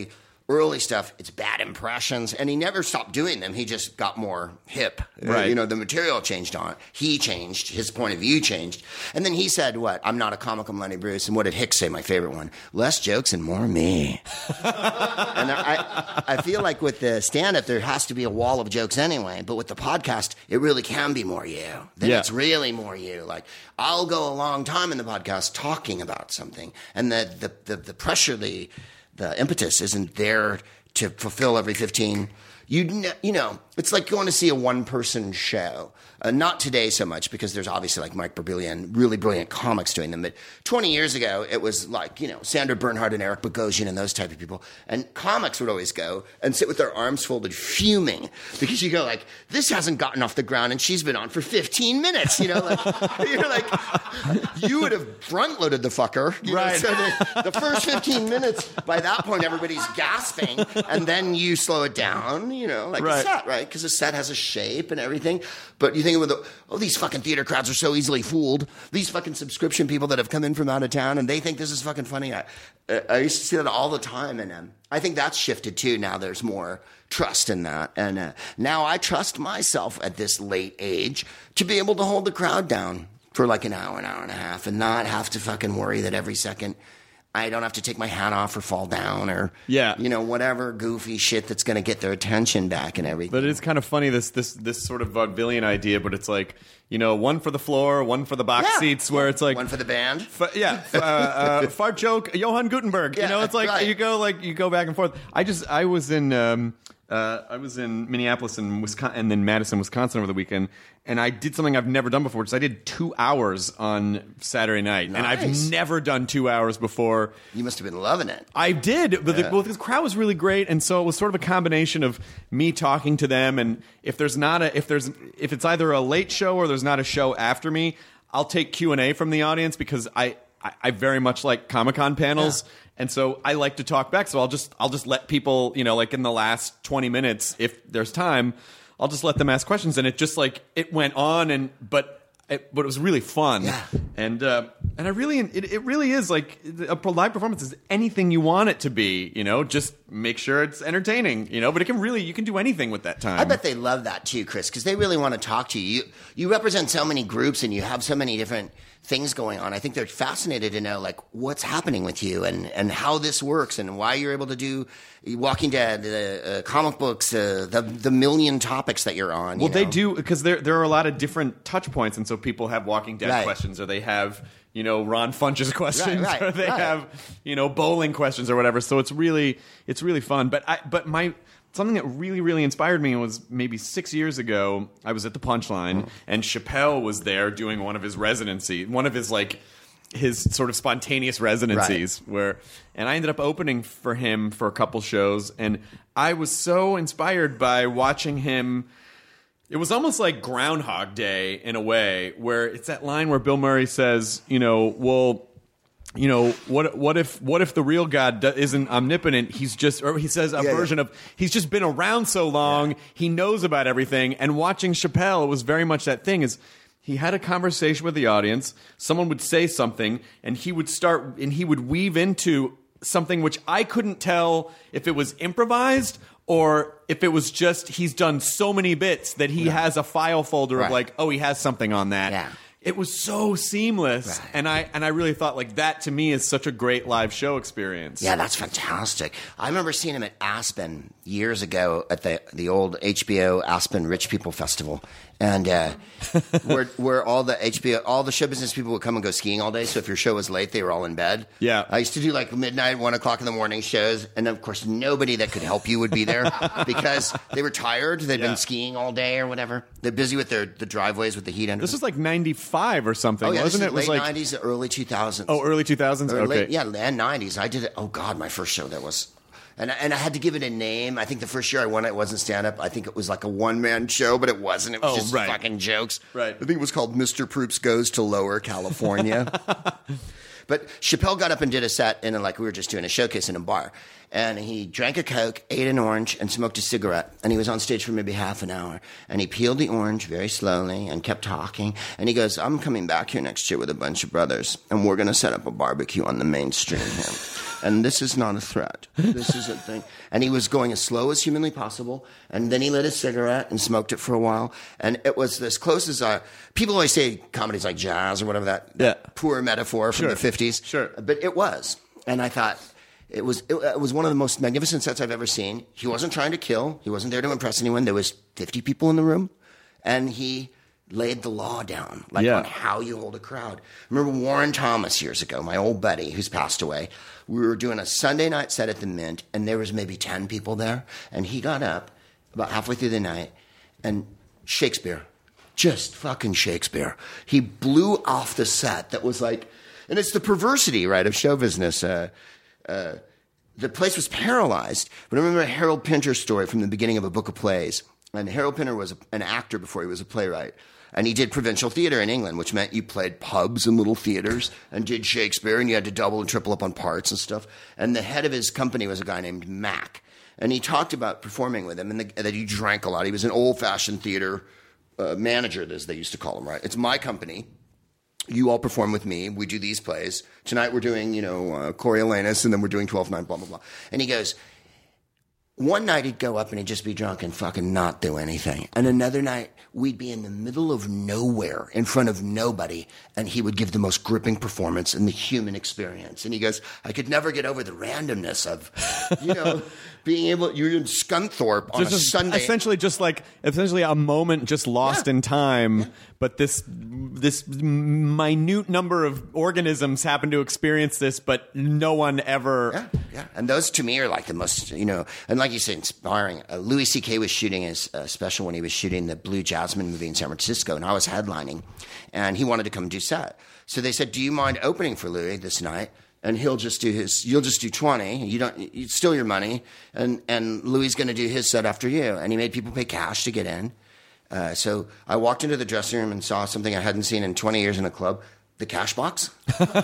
early stuff, it's bad impressions, and he never stopped doing them. He just got more hip. Right. You know, the material changed on it. He changed. His point of view changed. And then he said, what? I'm not a comic, I'm Lenny Bruce. And what did Hicks say, my favorite one? Less jokes and more me. And I, I feel like with the stand-up, there has to be a wall of jokes anyway. But with the podcast, it really can be more you. Then Yeah. it's really more you. Like, I'll go a long time in the podcast talking about something. And the, the, the, the pressure, the... The impetus isn't there to fulfill every fifteen. You kn- you know, it's like going to see a one-person show. Uh, not today so much because there's obviously like Mike Birbiglia and really brilliant comics doing them. But twenty years ago, it was like, you know, Sandra Bernhard and Eric Bogosian and those type of people. And comics would always go and sit with their arms folded, fuming. Because you go like, this hasn't gotten off the ground and she's been on for fifteen minutes. You know, like, you're like, you would have front-loaded the fucker. You know? Right. So the, the first fifteen minutes, by that point, everybody's gasping. And then you slow it down, you know, like Right. a set, right? Because a set has a shape and everything. But you think with the, oh, these fucking theater crowds are so easily fooled. These fucking subscription people that have come in from out of town and they think this is fucking funny. I, I used to see that all the time. And um, I think that's shifted too. Now there's more trust in that. And uh, now I trust myself at this late age to be able to hold the crowd down for like an hour, an hour and a half and not have to fucking worry that every second I don't have to take my hat off or fall down or, Yeah. you know, whatever goofy shit that's going to get their attention back and everything. But it's kind of funny, this this this sort of vaudevillian idea, but it's like, you know, one for the floor, one for the box Yeah. seats, where it's like... One for the band. F- yeah, f- uh, uh, fart joke, Johann Gutenberg. Yeah, you know, it's like right. you go like you go back and forth. I just I was in um, uh, I was in Minneapolis and Wisconsin, and then Madison, Wisconsin over the weekend, and I did something I've never done before. Because I did two hours on Saturday night, and I've Nice. never done two hours before. You must have been loving it. I did, but Yeah. the, well, the crowd was really great, and so it was sort of a combination of me talking to them, and if there's not a if there's if it's either a late show or there's not a show after me, I'll take Q and A from the audience because I I, I very much like Comic-Con panels. Yeah. And so I like to talk back, so I'll just I'll just let people, you know, like in the last twenty minutes, if there's time, I'll just let them ask questions, and it just like it went on, and but it, but it was really fun, Yeah. and uh, and I really it, it really is like a live performance is anything you want it to be, you know, just make sure it's entertaining, you know, but it can really you can do anything with that time. I bet they love that too, Chris, because they really want to talk to you. You you represent so many groups and you have so many different things going on. I think they're fascinated to know like what's happening with you and, and how this works and why you're able to do Walking Dead, the uh, comic books, uh, the the million topics that you're on. Well, you they know? do because there there are a lot of different touch points, and so people have Walking Dead Right. questions, or they have you know Ron Funches questions, right, or they right. have you know bowling questions or whatever. So it's really it's really fun. But I but my something that really really inspired me was maybe six years ago. I was at the Punchline, and Chappelle was there doing one of his residency, one of his like. his sort of spontaneous residencies where and I ended up opening for him for a couple shows, and I was so inspired by watching him. It was almost like Groundhog Day in a way, where it's that line where Bill Murray says, you know, well, you know, what what if what if the real God do- isn't omnipotent? He's just, or he says a Yeah, version yeah. of, he's just been around so long, he knows about everything. And watching Chappelle, it was very much that thing is, he had a conversation with the audience. Someone would say something, and he would start, and he would weave into something which I couldn't tell if it was improvised or if it was just he's done so many bits that he has a file folder Right. of like, oh, he has something on that. Yeah. It was so seamless, Right. and I and I really thought like that to me is such a great live show experience. Yeah, that's fantastic. I remember seeing him at Aspen years ago at the the old H B O Aspen Rich People Festival, and uh, where where all the H B O all the show business people would come and go skiing all day. So if your show was late, they were all in bed. Yeah. I used to do like midnight, one o'clock in the morning shows, and of course nobody that could help you would be there because they were tired. They'd Yeah. been skiing all day or whatever. They're busy with their the driveways with the heat under. This them. was like ninety-five or something, oh yeah, wasn't this it? is It was late like nineties, early two thousands. oh, early two thousands. Or Okay, late, yeah, and nineties. I did it. Oh God, my first show there was, and I, and I had to give it a name. I think the first year I won it wasn't stand up. I think it was like a one man show, but it wasn't. It was Oh, just right. fucking jokes. Right. I think it was called Mister Proops Goes to Lower California. But Chappelle got up and did a set in a, like we were just doing a showcase in a bar, and he drank a Coke, ate an orange, and smoked a cigarette. And he was on stage for maybe half an hour, and he peeled the orange very slowly and kept talking. And he goes, "I'm coming back here next year with a bunch of brothers, and we're going to set up a barbecue on the main stream here." and this is not a threat. This is a thing. And he was going as slow as humanly possible, and then he lit a cigarette and smoked it for a while, and it was as close as uh, people always say comedy's like jazz or whatever, that, Yeah. that poor metaphor from Sure. the fifties. Sure. But it was. And I thought, It was it, it was one of the most magnificent sets I've ever seen. He wasn't trying to kill. He wasn't there to impress anyone. There was fifty people in the room, and he laid the law down, like Yeah. on how you hold a crowd. I remember Warren Thomas years ago, my old buddy who's passed away. We were doing a Sunday night set at the Mint, and there was maybe ten people there. And he got up about halfway through the night, and Shakespeare, just fucking Shakespeare. He blew off the set that was like, and it's the perversity, right, of show business. Uh, Uh, the place was paralyzed. But I remember a Harold Pinter story from the beginning of a book of plays. And Harold Pinter was a, an actor before he was a playwright. And he did provincial theater in England, which meant you played pubs and little theaters and did Shakespeare, and you had to double and triple up on parts and stuff. And the head of his company was a guy named Mac. And he talked about performing with him and the, that he drank a lot. He was an old-fashioned theater uh, manager, as they used to call him, right? It's my company. You all perform with me. We do these plays. Tonight we're doing, you know, uh, Coriolanus, and then we're doing twelfth Night, blah, blah, blah. And he goes, one night he'd go up and he'd just be drunk and fucking not do anything. And another night we'd be in the middle of nowhere in front of nobody, and he would give the most gripping performance in the human experience. And he goes, I could never get over the randomness of, you know, being able, you're in Scunthorpe on Just a a- Sunday. Essentially, just like essentially a moment just lost Yeah. in time, but this this minute number of organisms happen to experience this, but no one ever. Yeah, yeah. And those to me are like the most, you know, and like you said, inspiring. Uh, Louis C K was shooting his uh, special when he was shooting the Blue Jasmine movie in San Francisco, and I was headlining, and he wanted to come do set. So they said, do you mind opening for Louis this night? And he'll just do his, you'll just do twenty. You don't, it's still your money. And, and Louis is going to do his set after you. And he made people pay cash to get in. Uh, so I walked into the dressing room and saw something I hadn't seen in twenty years in a club. The cash box.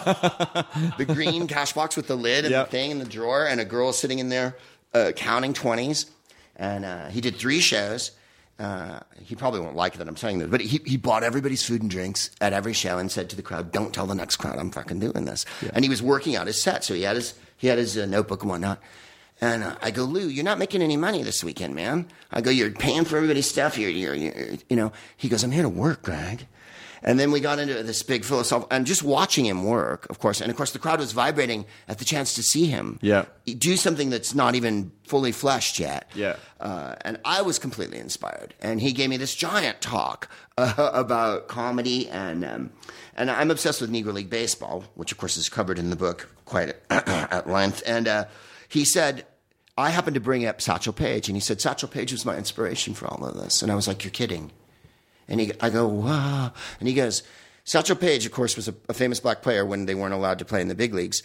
The green cash box with the lid and Yep. the thing in the drawer, and a girl sitting in there uh, counting twenties. And uh, he did three shows. Uh, he probably won't like that I'm saying this, but he, he bought everybody's food and drinks at every show and said to the crowd, don't tell the next crowd I'm fucking doing this. Yeah. And he was working out his set, so he had his, he had his uh, notebook and whatnot. And uh, I go, Lou, you're not making any money this weekend, man. I go, you're paying for everybody's stuff. You're, you're, you're, you know. He goes, I'm here to work, Greg. And then we got into this big philosophical, and just watching him work, of course. And of course, the crowd was vibrating at the chance to see him Yeah. do something that's not even fully fleshed yet. Yeah. Uh, and I was completely inspired. And he gave me this giant talk uh, about comedy, and um, and I'm obsessed with Negro League Baseball, which of course is covered in the book quite at length. And uh, he said, I happened to bring up Satchel Paige, and he said, Satchel Paige was my inspiration for all of this. And I was like, you're kidding. And he, I go, wow. And he goes, Satchel Paige, of course, was a, a famous black player when they weren't allowed to play in the big leagues.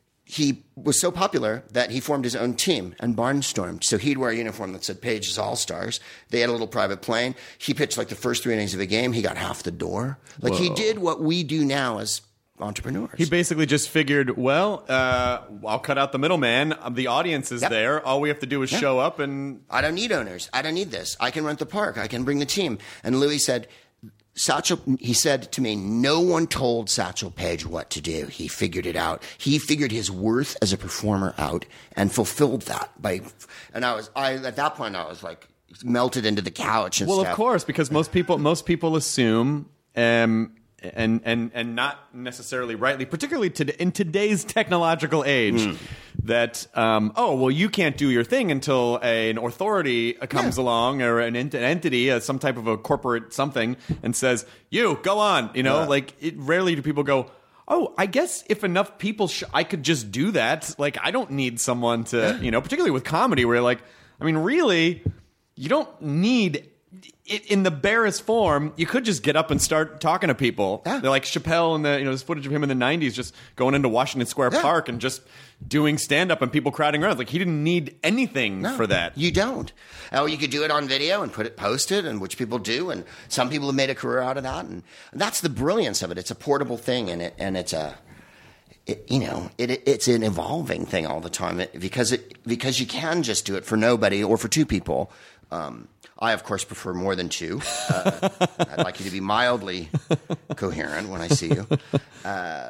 He was so popular that he formed his own team and barnstormed. So he'd wear a uniform that said Page's All-Stars. They had a little private plane. He pitched like the first three innings of a game. He got half the door. Like he did what we do now as entrepreneurs. He basically just figured, well, uh, I'll cut out the middleman. The audience is Yep. there. All we have to do is Yeah. show up and I don't need owners. I don't need this. I can rent the park. I can bring the team. And Louis said, Satchel, he said to me, no one told Satchel Paige what to do. He figured it out. He figured his worth as a performer out and fulfilled that by, and I was, I, at that point, I was like melted into the couch and well, stuff. of course, because most people most people assume, um, and and and not necessarily rightly, particularly to, in today's technological age, Mm. that um, oh well, you can't do your thing until a, an authority comes Yeah. along or an, ent- an entity, uh, some type of a corporate something, and says you go on. You know, Yeah. like it, rarely do people go, oh, I guess if enough people, sh- I could just do that. Like I don't need someone to, you know, particularly with comedy, where like, I mean, really, you don't need. It, in the barest form, you could just get up and start talking to people. Yeah. They're like Chappelle and the you know this footage of him in the nineties, just going into Washington Square Yeah. Park and just doing stand up and people crowding around. Like he didn't need anything No, for that. You don't. Oh, you could do it on video and put it posted, and which people do, and some people have made a career out of that, and that's the brilliance of it. It's a portable thing, and it and it's a, it, you know, it, it it's an evolving thing all the time it, because it because you can just do it for nobody or for two people. Um, I, of course, prefer more than two. Uh, I'd like you to be mildly coherent when I see you. Uh,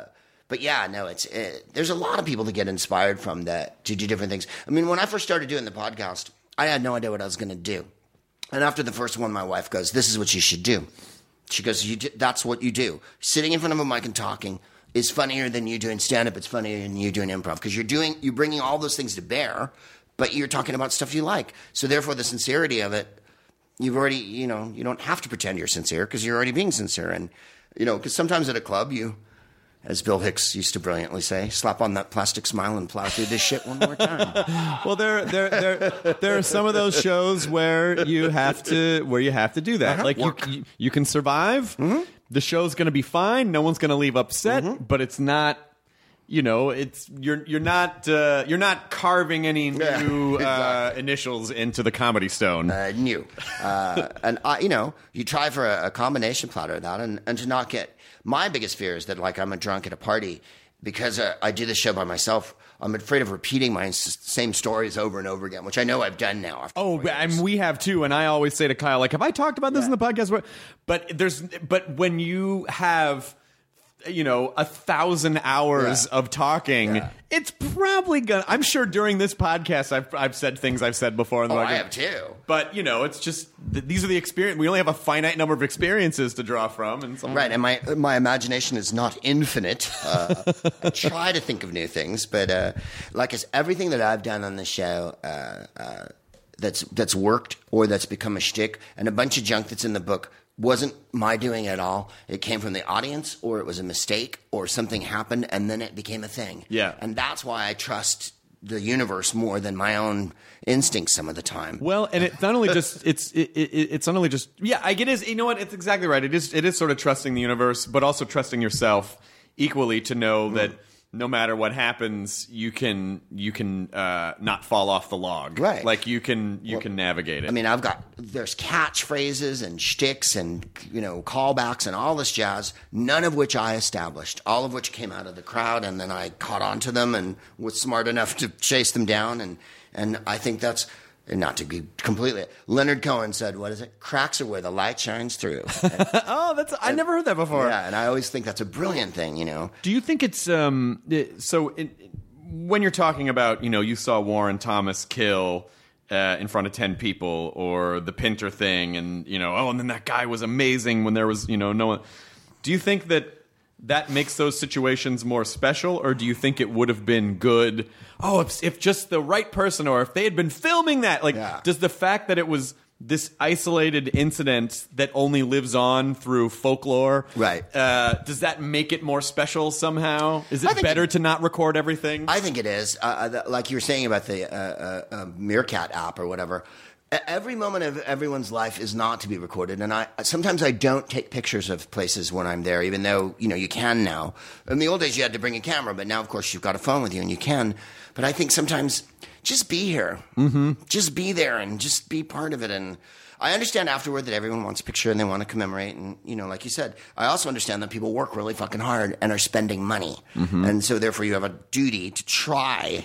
but yeah, no, it's it, there's a lot of people to get inspired from that to do different things. I mean, when I first started doing the podcast, I had no idea what I was going to do. And after the first one, my wife goes, "This is what you should do." She goes, "You do, that's what you do. Sitting in front of a mic and talking is funnier than you doing stand-up. It's funnier than you doing improv because you're doing you're bringing all those things to bear, but you're talking about stuff you like. So therefore, the sincerity of it, you've already, you know, you don't have to pretend you're sincere because you're already being sincere. And you know, because sometimes at a club, you, as Bill Hicks used to brilliantly say, slap on that plastic smile and plow through this shit one more time. Well, there, there, there, there are some of those shows where you have to, where you have to do that. Uh-huh. Like you, you, you can survive. Mm-hmm. The show's going to be fine. No one's going to leave upset. Mm-hmm. But it's not, you know, it's you're you're not uh, you're not carving any new Yeah, exactly. uh, initials into the Comedy Stone. Uh, new, uh, and I, you know, you try for a, a combination platter of that, and, and to not get. My biggest fear is that, like, I'm a drunk at a party because uh, I do this show by myself. I'm afraid of repeating my s- same stories over and over again, which I know I've done now. After Oh, four I years. mean, we have too, and I always say to Kyle, like, have I talked about this Yeah. in the podcast? But there's, but when you have, you know, a thousand hours Yeah. of talking, Yeah. it's probably gonna. I'm sure during this podcast, I've I've said things I've said before. In the Oh, podcast. I have too. But you know, it's just th- these are the experience. We only have a finite number of experiences to draw from, and some Right, and my my imagination is not infinite. Uh, I try to think of new things, but uh, like it's everything that I've done on the show uh, uh, that's that's worked or that's become a shtick, and a bunch of junk that's in the book wasn't my doing at all. It came from the audience, or it was a mistake, or something happened, and then it became a thing. Yeah. And that's why I trust the universe more than my own instincts some of the time. Well, and it's not only just it's it, it, it's not only just yeah, I get it is you know what it's exactly right. It is it is sort of trusting the universe, but also trusting yourself equally to know that no matter what happens, you can you can uh, not fall off the log. Right. Like you can you Well, can navigate it. I mean, I've got there's catchphrases and shticks and you know callbacks and all this jazz. None of which I established. All of which came out of the crowd, and then I caught on to them and was smart enough to chase them down. And and I think that's not to be completely. Leonard Cohen said, "What is it? Cracks are where the light shines through." And, oh, that's I never heard that before. yeah, and I always think that's a brilliant thing. You know. Do you think it's um it- so it, when you're talking about, you know, you saw Warren Thomas kill uh, in front of ten people, or the Pinter thing, and you know, oh, and then that guy was amazing when there was, you know, no one. Do you think that that makes those situations more special, or do you think it would have been good? Oh, if, if just the right person, or if they had been filming that, like, Yeah. does the fact that it was this isolated incident that only lives on through folklore, Right. Uh, does that make it more special somehow? Is I it think better it- to not record everything? I think it is. Uh, uh, the- like you were saying about the uh, uh, uh, Meerkat app or whatever. E- Every moment of everyone's life is not to be recorded, and I sometimes I don't take pictures of places when I'm there, even though you know you can now. In the old days, you had to bring a camera, but now, of course, you've got a phone with you and you can. But I think sometimes just be here, mm-hmm. just be there, and just be part of it. And I understand afterward that everyone wants a picture and they want to commemorate, and you know, like you said, I also understand that people work really fucking hard and are spending money, mm-hmm. and so therefore you have a duty to try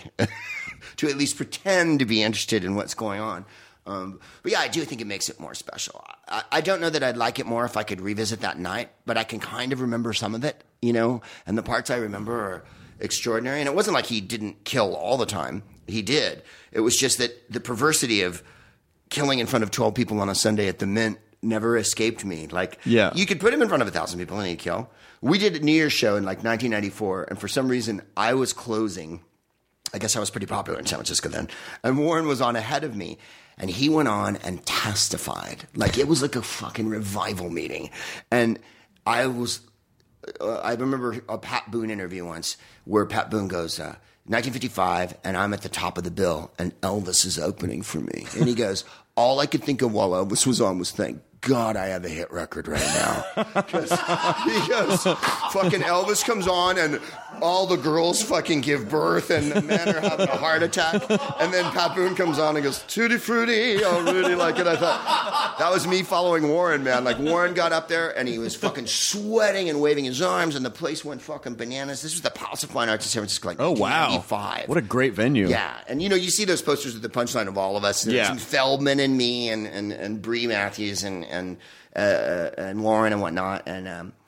to at least pretend to be interested in what's going on. Um, but yeah, I do think it makes it more special. I, I don't know that I'd like it more if I could revisit that night, but I can kind of remember some of it, you know, and the parts I remember are extraordinary. And it wasn't like he didn't kill all the time. He did. It was just that the perversity of killing in front of twelve people on a Sunday at the Mint never escaped me. Like, Yeah. you could put him in front of a thousand people and he'd kill. We did a New Year's show in like nineteen ninety-four, and for some reason I was closing. I guess I was pretty popular in San Francisco then. And Warren was on ahead of me. And he went on and testified. Like, it was like a fucking revival meeting. And I was, uh, I remember a Pat Boone interview once where Pat Boone goes, uh, nineteen fifty-five, and I'm at the top of the bill, and Elvis is opening for me. And he goes, all I could think of while Elvis was on was thank God I have a hit record right now. 'Cause he goes, fucking Elvis comes on and all the girls fucking give birth and the men are having a heart attack. And then Pat Boone comes on and goes, Tutti Frutti, I really like it. I thought, that was me following Warren, man. Like, Warren got up there and he was fucking sweating and waving his arms and the place went fucking bananas. This was the Palace of Fine Arts in San Francisco, like oh, wow. ninety-five. What a great venue. Yeah, and you know, you see those posters with the punchline of all of us. There's Yeah. Feldman and me and, and, and Bree Matthews and and uh, and Warren and whatnot. And um,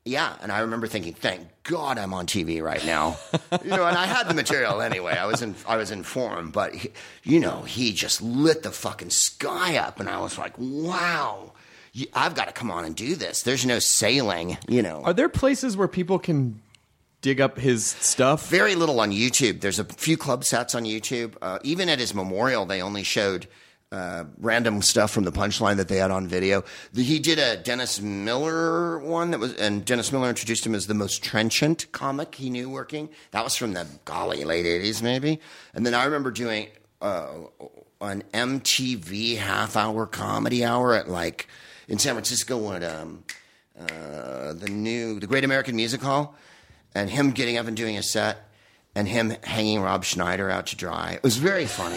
Yeah, and I remember thinking, "Thank God I'm on T V right now," you know. And I had the material anyway. I was in, I was informed, but he, you know, he just lit the fucking sky up, and I was like, "Wow, I've got to come on and do this." There's no sailing, you know. Are there places where people can dig up his stuff? Very little on YouTube. There's a few club sets on YouTube. Uh, even at his memorial, they only showed Uh, random stuff from the Punchline that they had on video. The, he did a Dennis Miller one that was, and Dennis Miller introduced him as the most trenchant comic he knew working. That was from the golly late eighties maybe. And then I remember doing uh, an M T V half hour comedy hour at like in San Francisco at um, uh, the new the Great American Music Hall, and him getting up and doing a set. And him hanging Rob Schneider out to dry. It was very funny.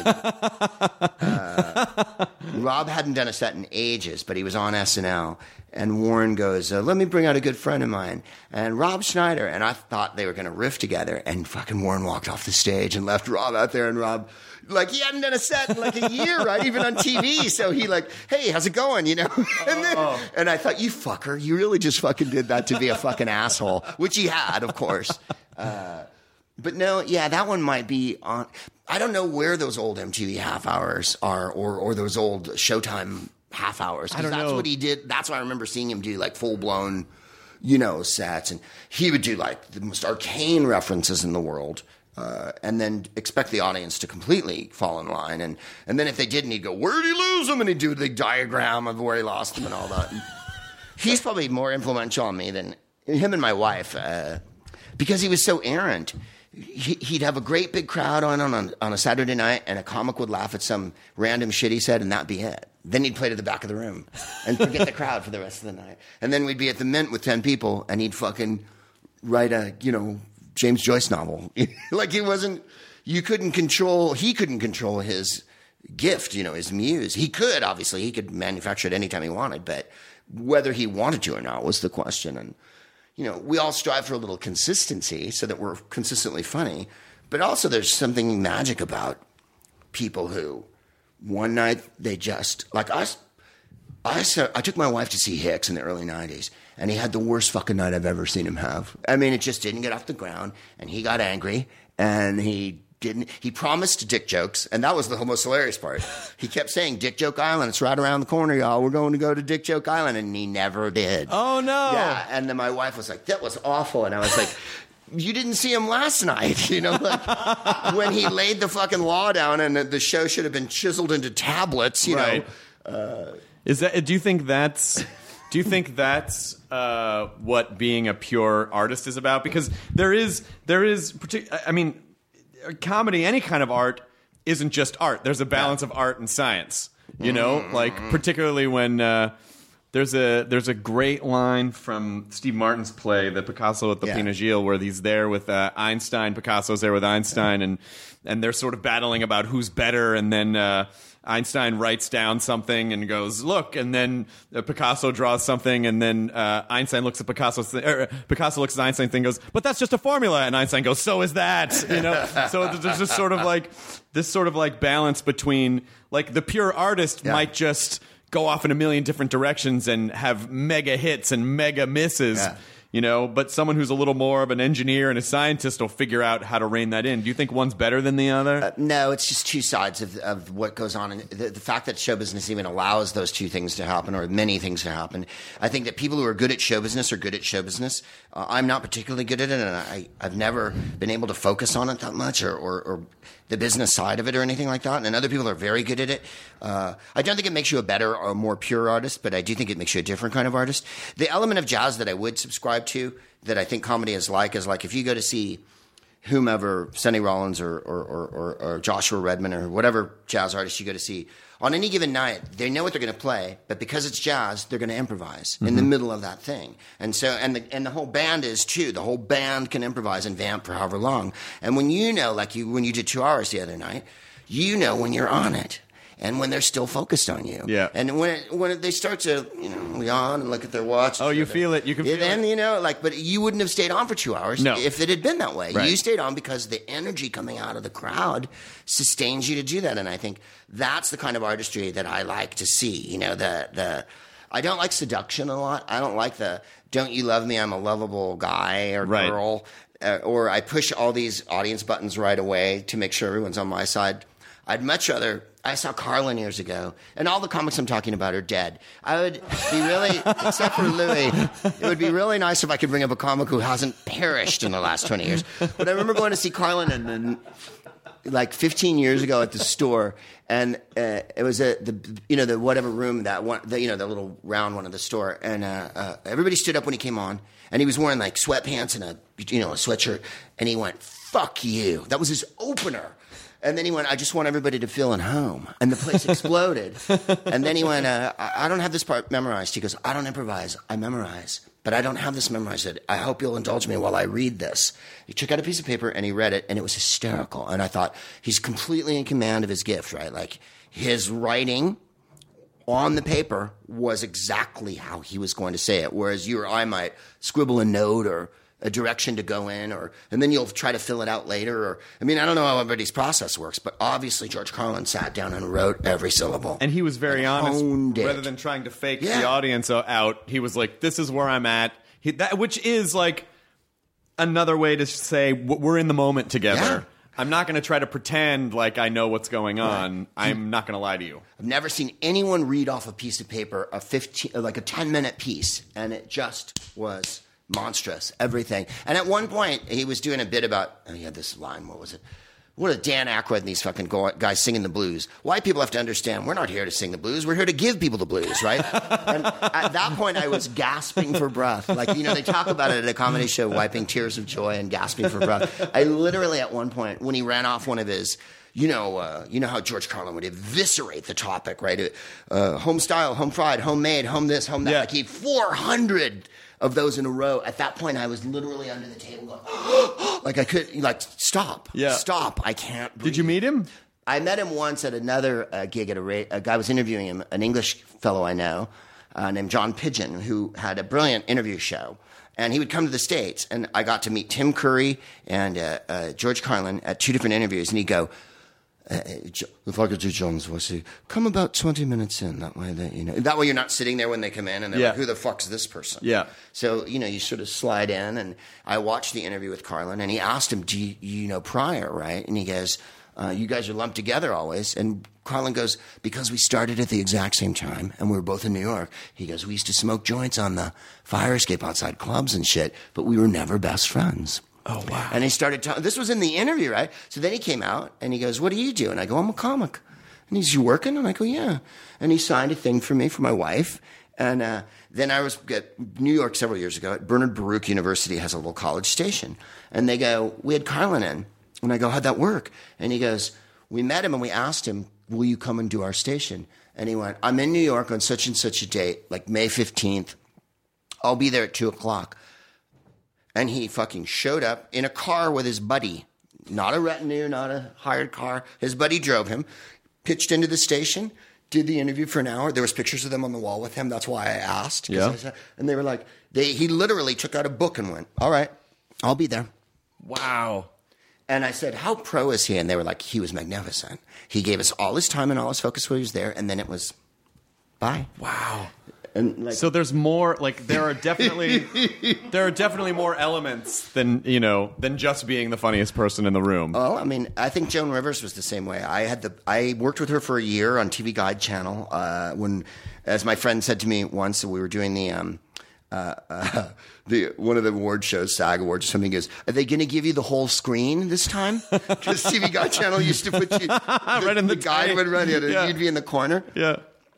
uh, Rob hadn't done a set in ages, but he was on S N L. And Warren goes, uh, let me bring out a good friend of mine. And Rob Schneider. And I thought they were going to riff together. And fucking Warren walked off the stage and left Rob out there. And Rob, like, he hadn't done a set in like a year, right? Even on T V. So he like, hey, how's it going? You know? and, then, oh. and I thought, you fucker, you really just fucking did that to be a fucking asshole. Which he had, of course. Uh, But no, yeah, that one might be on. I don't know where those old M T V half hours are, or or those old Showtime half hours. I don't that's know. what he did. That's why I remember seeing him do like full blown, you know, sets, and he would do like the most arcane references in the world, uh, and then expect the audience to completely fall in line. And and then if they didn't, he'd go, "Where did he lose them?" And he'd do the diagram of where he lost them and all that. And he's probably more influential on me than him and my wife, uh, because he was so errant. He'd have a great big crowd on, on on a Saturday night, and a comic would laugh at some random shit he said, and that'd be it. Then he'd play to the back of the room and forget the crowd for the rest of the night. And then we'd be at the Mint with ten people, and he'd fucking write a, you know, James Joyce novel. Like he wasn't, you couldn't control, he couldn't control his gift, you know, his muse. He could, obviously, he could manufacture it anytime he wanted, but whether he wanted to or not was the question. And you know, we all strive for a little consistency so that we're consistently funny. But also there's something magic about people who one night they just, like us, I, saw, I took my wife to see Hicks in the early nineties, and he had the worst fucking night I've ever seen him have. I mean, it just didn't get off the ground, and he got angry, and he didn't. He promised dick jokes, and that was the most hilarious part. He kept saying, Dick Joke Island, it's right around the corner, y'all. We're going to go to Dick Joke Island, and he never did. Oh, no. Yeah, and then my wife was like, that was awful, and I was like, you didn't see him last night, you know, like when he laid the fucking law down, and the show should have been chiseled into tablets, you right. know. Uh, Is that? Do you think that's? Do you think that's uh, what being a pure artist is about? Because there is, there is, partic- I mean, comedy, any kind of art, isn't just art. There's a balance yeah. of art and science. You know, mm-hmm. like particularly when uh, there's a there's a great line from Steve Martin's play, The Picasso at the yeah. Pina Gil, where he's there with uh, Einstein. Picasso's there with Einstein, and and they're sort of battling about who's better, and then. Uh, Einstein writes down something and goes, look, and then uh, Picasso draws something, and then uh, Einstein looks at Picasso's th- or Picasso looks at Einstein's thing and goes, but that's just a formula, and Einstein goes, so is that, you know? So there's just sort of like this sort of like balance between, like the pure artist yeah. might just go off in a million different directions and have mega hits and mega misses. Yeah. You know, but someone who's a little more of an engineer and a scientist will figure out how to rein that in. Do you think one's better than the other? Uh, no, it's just two sides of, of what goes on. And the, the fact that show business even allows those two things to happen, or many things to happen. I think that people who are good at show business are good at show business. Uh, I'm not particularly good at it, and I, I've never been able to focus on it that much, or, or, or the business side of it or anything like that. And other people are very good at it. Uh, I don't think it makes you a better or more pure artist, but I do think it makes you a different kind of artist. The element of jazz that I would subscribe to, that I think comedy is like, is like if you go to see whomever, Sonny Rollins or, or, or, or, or Joshua Redman or whatever jazz artist you go to see, on any given night, they know what they're going to play, but because it's jazz, they're going to improvise mm-hmm. in the middle of that thing. And so, and the, and the whole band is too. The whole band can improvise and vamp for however long. And when you know, like you, when you did two hours the other night, you know when you're on it. And when they're still focused on you, yeah. And when it, when it, they start to, you know, yawn and look at their watch. Oh, you feel it. You can feel then, it. Then you know, like, but you wouldn't have stayed on for two hours no. if it had been that way. Right. You stayed on because the energy coming out of the crowd sustains you to do that. And I think that's the kind of artistry that I like to see. You know, the the I don't like seduction a lot. I don't like the "Don't you love me? I'm a lovable guy or Right. girl," uh, or I push all these audience buttons right away to make sure everyone's on my side. I'd much rather. I saw Carlin years ago, and all the comics I'm talking about are dead. I would be really, except for Louis, it would be really nice if I could bring up a comic who hasn't perished in the last twenty years. But I remember going to see Carlin and then, like fifteen years ago at the store, and uh, it was a the you know the whatever room that one the you know the little round one of the store, and uh, uh, everybody stood up when he came on, and he was wearing like sweatpants and a you know a sweatshirt, and he went "fuck you." That was his opener. And then he went, I just want everybody to feel at home. And the place exploded. And then he went, uh, I I don't have this part memorized. He goes, I don't improvise. I memorize. But I don't have this memorized. I said, I hope you'll indulge me while I read this. He took out a piece of paper and he read it, and it was hysterical. And I thought, he's completely in command of his gift, right? Like, his writing on the paper was exactly how he was going to say it. Whereas you or I might scribble a note or a direction to go in, or and then you'll try to fill it out later. Or I mean, I don't know how everybody's process works, but obviously George Carlin sat down and wrote every syllable. And he was very and honest. honed it. Rather than trying to fake Yeah. the audience out, he was like, this is where I'm at. He, that, which is like another way to say we're in the moment together. Yeah. I'm not going to try to pretend like I know what's going on. Right. I'm not going to lie to you. I've never seen anyone read off a piece of paper, a fifteen, like a ten minute piece, and it just was monstrous, everything. And at one point, he was doing a bit about, oh, he had this line, what was it? What are Dan Aykroyd and these fucking go- guys singing the blues? White people have to understand, we're not here to sing the blues, we're here to give people the blues, right? And at that point, I was gasping for breath. Like, you know, they talk about it at a comedy show, wiping tears of joy and gasping for breath. I literally, at one point, when he ran off one of his, you know, uh, you know how George Carlin would eviscerate the topic, right? Uh, home style, home fried, homemade, home this, home that. Yeah. Like he four hundred of those in a row. At that point, I was literally under the table going, like I could, like, stop, Yeah. stop, I can't breathe. Did you meet him? I met him once at another uh, gig at a, ra- a guy was interviewing him, an English fellow I know uh, named John Pidgeon, who had a brilliant interview show. And he would come to the States, and I got to meet Tim Curry and uh, uh, George Carlin at two different interviews, and he'd go, Uh, if I could do John's voice, he'd come about twenty minutes in. That way, that you know, that way you're not sitting there when they come in and they're Yeah. like, "Who the fuck's this person?" Yeah. So you know, you sort of slide in, and I watched the interview with Carlin, and he asked him, "Do you, you know Pryor, right?" And he goes, uh, "You guys are lumped together always." And Carlin goes, "Because we started at the exact same time, and we were both in New York." He goes, "We used to smoke joints on the fire escape outside clubs and shit, but we were never best friends." Oh, wow. And he started talking. This was in the interview, right? So then he came out and he goes, "What do you do?" And I go, "I'm a comic." And he's, "You working?" And I go, "Yeah." And he signed a thing for me for my wife. And uh, then I was at New York several years ago. At Bernard Baruch University has a little college station. And they go, "We had Carlin in." And I go, "How'd that work?" And he goes, "We met him and we asked him, 'Will you come and do our station?' And he went, 'I'm in New York on such and such a date, like May fifteenth. I'll be there at two o'clock. And he fucking showed up in a car with his buddy. Not a retinue, not a hired car. His buddy drove him, pitched into the station, did the interview for an hour. There was pictures of them on the wall with him. That's why I asked. 'Cause Yeah. I said, and they were like, they, he literally took out a book and went, "All right, I'll be there." Wow. And I said, "How pro is he?" And they were like, "He was magnificent. He gave us all his time and all his focus when he was there. And then it was, bye." Wow. And like, So there's more, like, there are definitely, there are definitely more elements than, you know, than just being the funniest person in the room. Oh, I mean, I think Joan Rivers was the same way. I had the I worked with her for a year on T V Guide Channel uh, when, as my friend said to me once, we were doing the um, uh, uh, the one of the award shows, SAG Awards or something. He goes, "Are they going to give you the whole screen this time?" Because T V Guide Channel used to put you the, Right in the guide tiny- would run you, Yeah. you'd be in the corner. Yeah.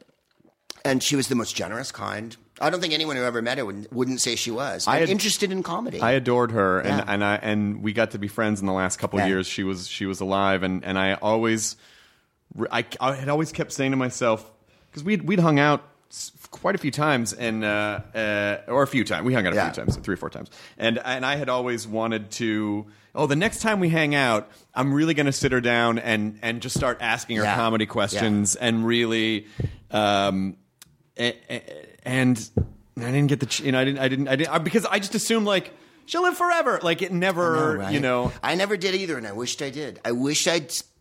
And she was the most generous, kind. I don't think anyone who ever met her would, wouldn't say she was. I And had- interested in comedy. I adored her, and Yeah. and I and we got to be friends in the last couple of Yeah. years. She was she was alive, and, and I always, I, I had always kept saying to myself, because we'd we'd hung out s- quite a few times, and uh, uh, or a few times we hung out a Yeah. few times, three or four times, and and I had always wanted to. Oh, the next time we hang out, I'm really going to sit her down and and just start asking her Yeah. comedy questions, and really. Um, A- a- and I didn't get the, ch- you know, I didn't, I didn't, I didn't, because I just assumed like she'll live forever. Like it never, I know, right? you know. I never did either, and I wished I did. I wish I'd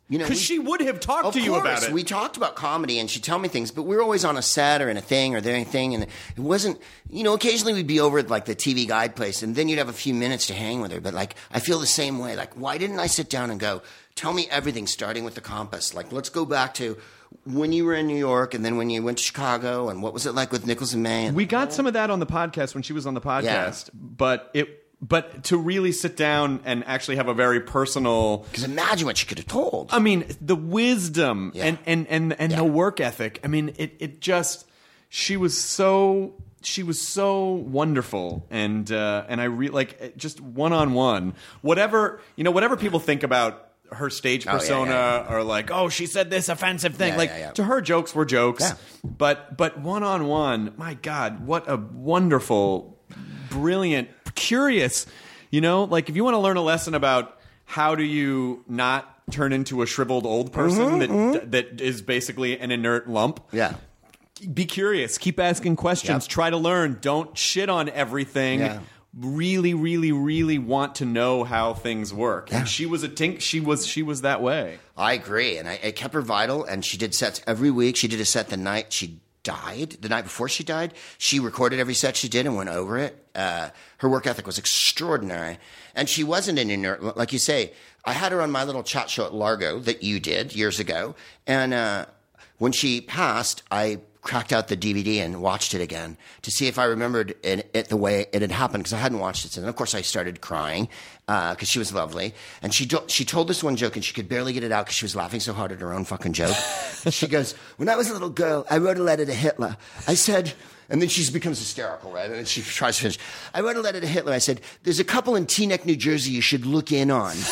You know, because we- she would have talked Of to you course, about it. we talked about comedy, and she'd tell me things, but we were always on a set or in a thing or there anything, and it wasn't, you know, occasionally we'd be over at like the T V Guide place, and then you'd have a few minutes to hang with her. But like, I feel the same way. Like, why didn't I sit down and go, tell me everything, starting with the Compass? Like, let's go back to when you were in New York, and then when you went to Chicago, and what was it like with Nichols and May? And We got some of that on the podcast when she was on the podcast, but it. But to really sit down and actually have a very personal, because imagine what she could have told. I mean, the wisdom Yeah. and and and, and Yeah. the work ethic. I mean, it it just she was so she was so wonderful, and uh, and I re- like just one on one. Whatever you know, whatever people think about her stage Oh, yeah, persona, yeah, or like, oh, she said this offensive thing. Yeah, like yeah, yeah. to her, jokes were jokes. Yeah. But but one on one, my God, what a wonderful, brilliant, curious. You know, like if you want to learn a lesson about how do you not turn into a shriveled old person that that is basically an inert lump. Yeah. Be curious. Keep asking questions. Yep. Try to learn. Don't shit on everything. Yeah. Really, really, really want to know how things work. Yeah. And she was a tink. She was. She was that way. I agree, and I, it kept her vital. And she did sets every week. She did a set the night she died, the night before she died. She recorded every set she did and went over it. Uh, her work ethic was extraordinary, and she wasn't an inert. Like you say, I had her on my little chat show at Largo that you did years ago, and uh, when she passed, I cracked out the D V D and watched it again to see if I remembered it, it the way it had happened, because I hadn't watched it since. And of course, I started crying because uh, she was lovely, and she do- she told this one joke and she could barely get it out because she was laughing so hard at her own fucking joke. She goes, "When I was a little girl, I wrote a letter to Hitler. I said." And then she becomes hysterical, right? And then she tries to finish. I wrote a letter to Hitler. I said, "There's a couple in Teaneck, New Jersey you should look in on." And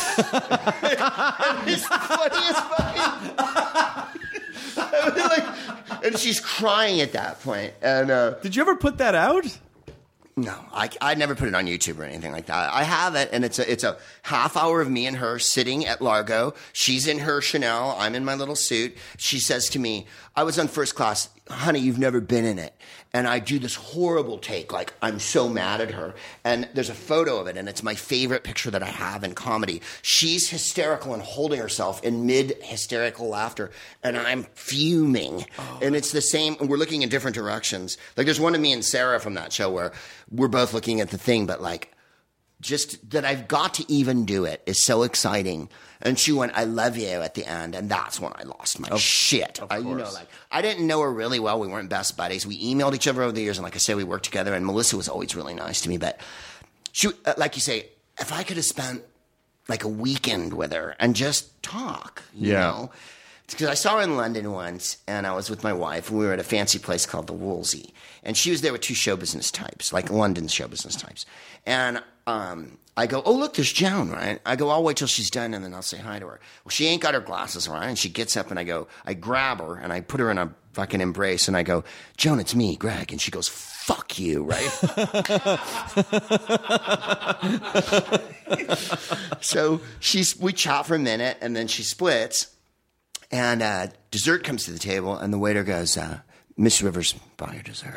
it's the funniest fucking... I mean, like, and she's crying at that point. And uh, Did you ever put that out? no, I, I never put it on YouTube or anything like that. I have it, and it's a it's a half hour of me and her sitting at Largo. She's in her Chanel. I'm in my little suit. She says to me, "I was on first class. Honey, you've never been in it." And I do this horrible take, like I'm so mad at her. And there's a photo of it, and it's my favorite picture that I have in comedy. She's hysterical and holding herself in mid-hysterical laughter, and I'm fuming. Oh. And it's the same, and we're looking in different directions. Like there's one of me and Sarah from that show where we're both looking at the thing, but like just that I've got to even do it is so exciting. And she went, "I love you" at the end, and that's when I lost my shit. of I, you know, course. like I didn't know her really well. We weren't best buddies. We emailed each other over the years, and like I said, we worked together. And Melissa was always really nice to me. But she, uh, like you say, if I could have spent like a weekend with her and just talk, you Yeah. know. Because I saw her in London once, and I was with my wife, and we were at a fancy place called the Woolsey. And she was there with two show business types, like London show business types. And um, I go, "Oh, look, there's Joan," right? I go, "I'll wait till she's done, and then I'll say hi to her." Well, she ain't got her glasses on, and she gets up, and I go, I grab her, and I put her in a fucking embrace, and I go, "Joan, it's me, Greg." And she goes, "Fuck you," right? So she's, we chat for a minute, and then she splits. And uh, dessert comes to the table, and the waiter goes, uh, "Miss Rivers, buy your dessert."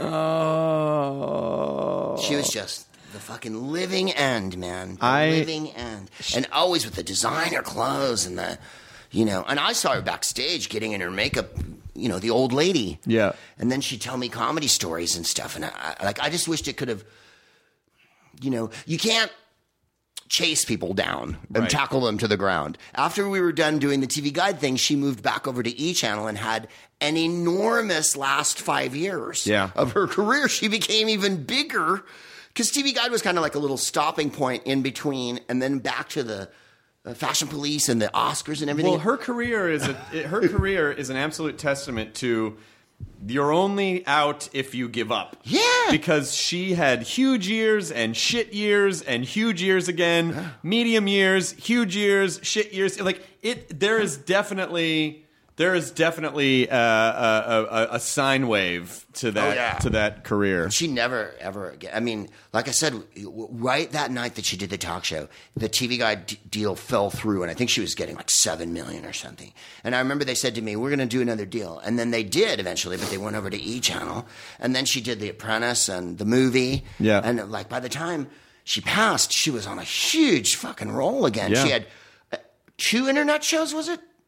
Oh. She was just the fucking living end, man. The I- living end. And always with the designer clothes and the, you know. And I saw her backstage getting in her makeup, you know, the old lady. Yeah. And then she'd tell me comedy stories and stuff. And I, I- like, I just wished it could have, you know, you can't chase people down and Right. tackle them to the ground. After we were done doing the T V Guide thing, she moved back over to E! Channel and had an enormous last five years Yeah. of her career. She became even bigger because T V Guide was kind of like a little stopping point in between, and then back to the uh, Fashion Police and the Oscars and everything. Well, her career is a, her career is an absolute testament to you're only out if you give up. Yeah. Because she had huge years and shit years and huge years again, medium years, huge years, shit years. Like it, there is definitely there is definitely uh, a, a, a sine wave to that Oh, yeah. to that career. She never, ever again. I mean, like I said, w- right that night that she did the talk show, the T V Guide d- deal fell through, and I think she was getting like seven million or something. And I remember they said to me, "We're going to do another deal," and then they did eventually, but they went over to E! Channel, and then she did The Apprentice and the movie. Yeah. And like by the time she passed, she was on a huge fucking roll again. Yeah. She had uh, two internet shows, was it?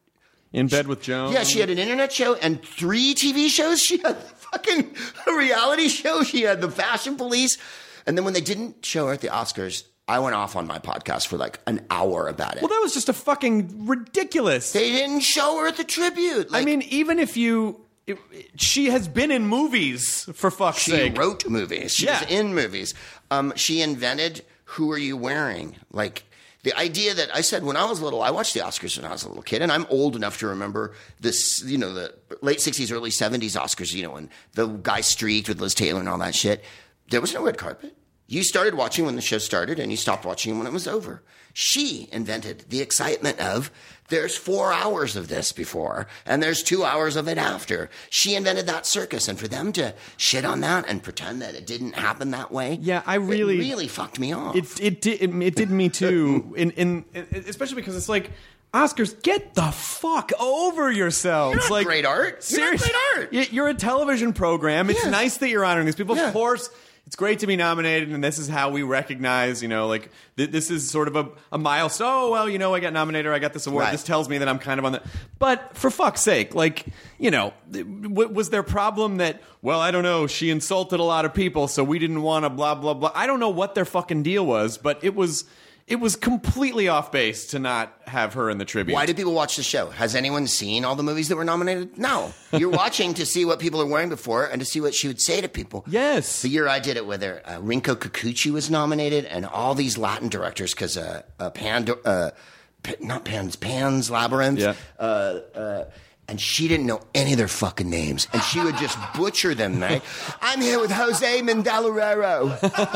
In Bed with Joan. Yeah, she had an internet show and three T V shows. She had fucking a reality show. She had the Fashion Police. And then when they didn't show her at the Oscars, I went off on my podcast for like an hour about it. Well, that was just a fucking ridiculous. They didn't show her at the tribute. Like, I mean, even if you... It, she has been in movies, for fuck's she sake. She wrote movies. She yeah. was in movies. Um, she invented Who Are You Wearing? Like... The idea that I said when I was little, I watched the Oscars when I was a little kid, and I'm old enough to remember this, you know, the late sixties, early seventies Oscars, you know, when the guy streaked with Liz Taylor and all that shit. There was no red carpet. You started watching when the show started, and you stopped watching when it was over. She invented the excitement of there's four hours of this before, and there's two hours of it after. She invented that circus, and for them to shit on that and pretend that it didn't happen that way, yeah, I really, it really fucked me off. It it did it, it did me too, in, in in especially because it's like Oscars, get the fuck over yourselves. You're not like great art. Seriously, You're not great art. You're a television program. It's Yeah. nice that you're honoring these people. Yeah. Of course. It's great to be nominated, and this is how we recognize, you know, like, th- this is sort of a, a milestone. Oh, well, you know, I got nominated, or I got this award. Right. This tells me that I'm kind of on the... But for fuck's sake, like, you know, w- was there a problem that, well, I don't know, she insulted a lot of people, so we didn't want to blah, blah, blah. I don't know what their fucking deal was, but it was... It was completely off base to not have her in the tribute. Why do people watch the show? Has anyone seen all the movies that were nominated? No. You're watching to see what people are wearing before and to see what she would say to people. Yes. The year I did it with her, uh, Rinko Kikuchi was nominated, and all these Latin directors, because uh, uh, Pan, uh, P- not Pan's, Pan's Labyrinth, Yeah. uh, uh, and she didn't know any of their fucking names, and she would just butcher them, right? I'm here with Jose Mandalorero,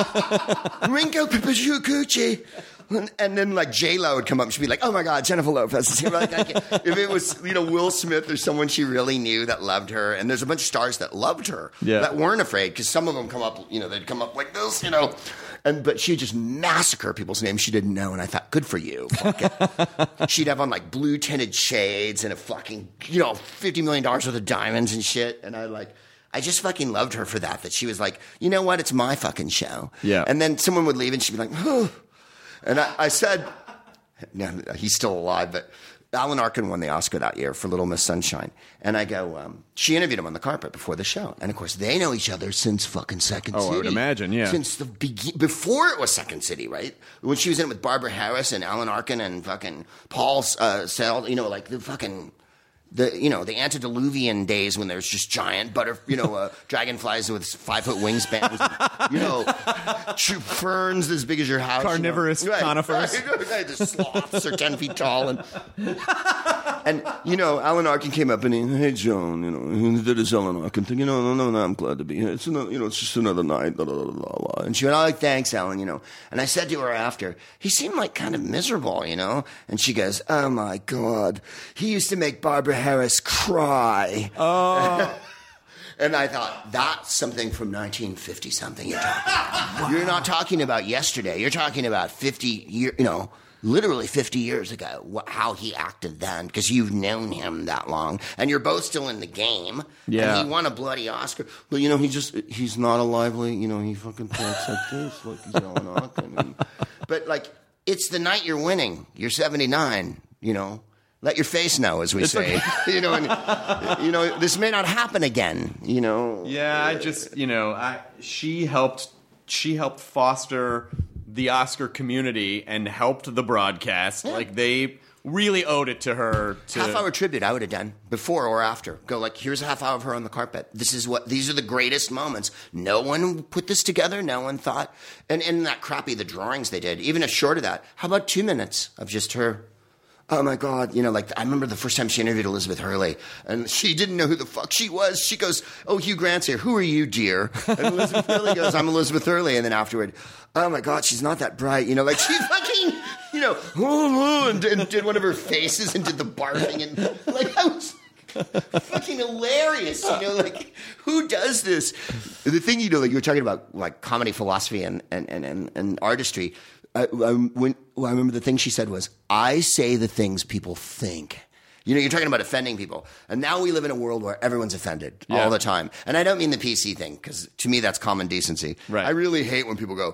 Rinko Kikuchi. And then, like, J-Lo would come up and she'd be like, oh, my God, Jennifer Lopez. Like, like, if it was, you know, Will Smith or someone she really knew that loved her, and there's a bunch of stars that loved her yeah. that weren't afraid, because some of them come up, you know, they'd come up like this, you know. And But she'd just massacre people's names she didn't know, and I thought, good for you. Fuck it. She'd have on, like, blue-tinted shades and a fucking, you know, fifty million dollars worth of diamonds and shit. And I, like... I just fucking loved her for that, that she was like, you know what, it's my fucking show. Yeah. And then someone would leave and she'd be like, oh. And I, I said, no, he's still alive, but Alan Arkin won the Oscar that year for Little Miss Sunshine. And I go, um, she interviewed him on the carpet before the show. And of course, they know each other since fucking Second oh, City. I would imagine, yeah. Since the begin- before it was Second City, right? When she was in it with Barbara Harris and Alan Arkin and fucking Paul uh, Sell, you know, like the fucking... The you know the antediluvian days when there's just giant butter you know uh, dragonflies with five foot wingspans, you know true ferns as big as your house, carnivorous you know? Right, conifers. Right, right. The sloths are ten feet tall, and and you know Alan Arkin came up and he, hey Joan, you know, he did his Alan Arkin thing, you know, no, no, no, I'm glad to be here. It's another, you know, it's just another night, blah, blah, blah, blah. And she went, oh, thanks, Alan, you know. And I said to her after, he seemed like kind of miserable, you know. And she goes, oh my God, he used to make Barbara Harris cry. Oh. And I thought, that's something from nineteen fifty something you're talking about. Wow. You're not talking about yesterday. You're talking about fifty years, you know, literally fifty years ago, wh- how he acted then, because you've known him that long. And you're both still in the game. Yeah. And he won a bloody Oscar. But, you know, he just, he's not a lively, you know, he fucking talks like this, like he's Alan Arkin. And, but, like, it's the night you're winning. You're seventy-nine, you know. Let your face know, as we It's say. okay. you know, and, you know, this may not happen again. You know. Yeah, I just you know, I she helped she helped foster the Oscar community and helped the broadcast. Yeah. Like they really owed it to her. To, Half hour tribute I would have done before or after. Go like, here's a half hour of her on the carpet. This is what these are the greatest moments. No one put this together. No one thought. And in that crappy the drawings they did, even a short of that. How about two minutes of just her? Oh my God, you know, like I remember the first time she interviewed Elizabeth Hurley and she didn't know who the fuck she was. She goes, oh, Hugh Grant's here. Who are you, dear? And Elizabeth Hurley goes, I'm Elizabeth Hurley. And then afterward, oh my God, she's not that bright. You know, like she fucking, you know, and, and did one of her faces and did the barfing and like I was fucking hilarious. You know, like who does this? The thing, you know, like you were talking about like comedy philosophy and, and, and, and, and artistry. I, I, when, well, I remember the thing she said was, I say the things people think. You know, you're talking about offending people. And now we live in a world where everyone's offended Yeah. all the time. And I don't mean the P C thing, because to me that's common decency. Right. I really hate when people go,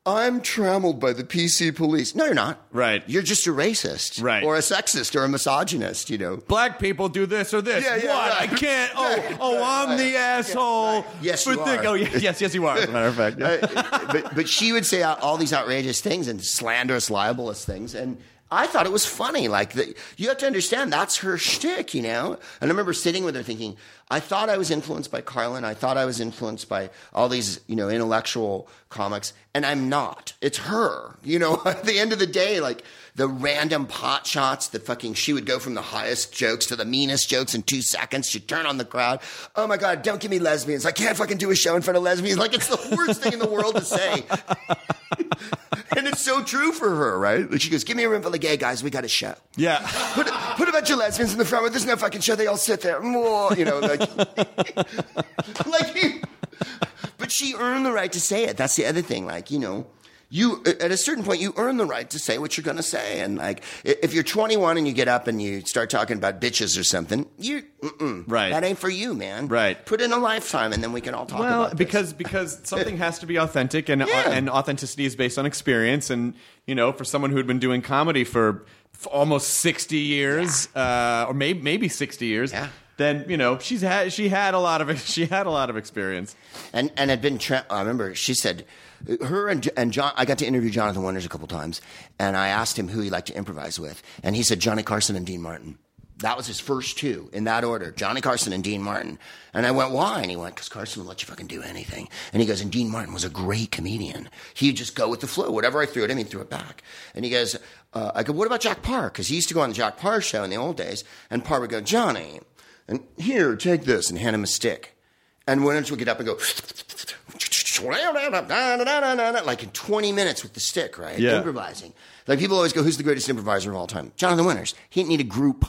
I'm trammeled by the P C police. No, you're not. Right. You're just a racist. Right. Or a sexist or a misogynist, you know. Black people do this or this. Yeah, yeah, what? right. I can't. Oh, Right, oh, I'm right, the asshole. right. Yes, for you think- are. Oh, yes, yes, you are. As a matter of fact. Yeah. Uh, but, but she would say all these outrageous things and slanderous, libelous things. And I thought it was funny. Like, the, you have to understand, that's her shtick, you know? And I remember sitting with her thinking, I thought I was influenced by Carlin. I thought I was influenced by all these, you know, intellectual comics. And I'm not. It's her. You know, at the end of the day, like, the random pot shots, the fucking, she would go from the highest jokes to the meanest jokes in two seconds. She'd turn on the crowd. Oh my God, don't give me lesbians. I can't fucking do a show in front of lesbians. Like, it's the worst thing in the world to say. And it's so true for her, right? Like, she goes, give me a room full of gay guys. We got a show. Yeah. Put, put a bunch of lesbians in the front. There's no fucking show. They all sit there. You know, like, like, but she earned the right to say it. That's the other thing. Like, you know, you, at a certain point, you earn the right to say what you're going to say. And like, if you're twenty-one and you get up and you start talking about bitches or something, you, mm-mm, right. that ain't for you, man. Right. Put in a lifetime and then we can all talk well, about this. because because something has to be authentic, and Yeah. and authenticity is based on experience. And you know, for someone who had been doing comedy for, for almost sixty years, yeah. uh, or maybe maybe sixty years, yeah. then you know she's had she had a lot of she had a lot of experience. And and had been. Tra- I remember she said, her and and John. I got to interview Jonathan Winters a couple times, and I asked him who he liked to improvise with, and he said Johnny Carson and Dean Martin. That was his first two in that order, Johnny Carson and Dean Martin. And I went, why? And he went, because Carson would let you fucking do anything. And he goes, and Dean Martin was a great comedian. He'd just go with the flow. Whatever I threw at him, he threw it back. And he goes, uh, I go, what about Jack Parr? Because he used to go on the Jack Parr show in the old days, and Parr would go, Johnny, and here, take this, and hand him a stick. And Winters would get up and go, like in twenty minutes with the stick, right? Yeah. Improvising. Like, people always go, who's the greatest improviser of all time? Jonathan Winters. He didn't need a group.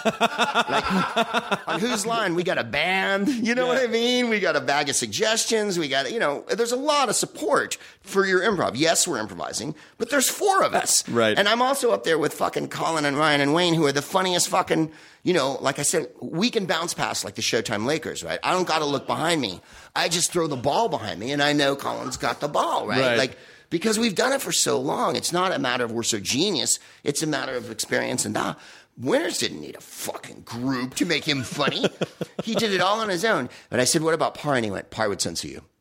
Like, on Whose Line, we got a band. You know Yeah. what I mean? We got a bag of suggestions. We got, you know, there's a lot of support for your improv. Yes, we're improvising, but there's four of us. Right. And I'm also up there with fucking Colin and Ryan and Wayne, who are the funniest fucking, you know, like I said, we can bounce past like the Showtime Lakers, right? I don't got to look behind me. I just throw the ball behind me, and I know Colin's got the ball, right? Right. Like, because we've done it for so long. It's not a matter of we're so genius. It's a matter of experience. And ah, Winters didn't need a fucking group to make him funny. He did it all on his own. But I said, what about Parr? And he went, Parr would censor you.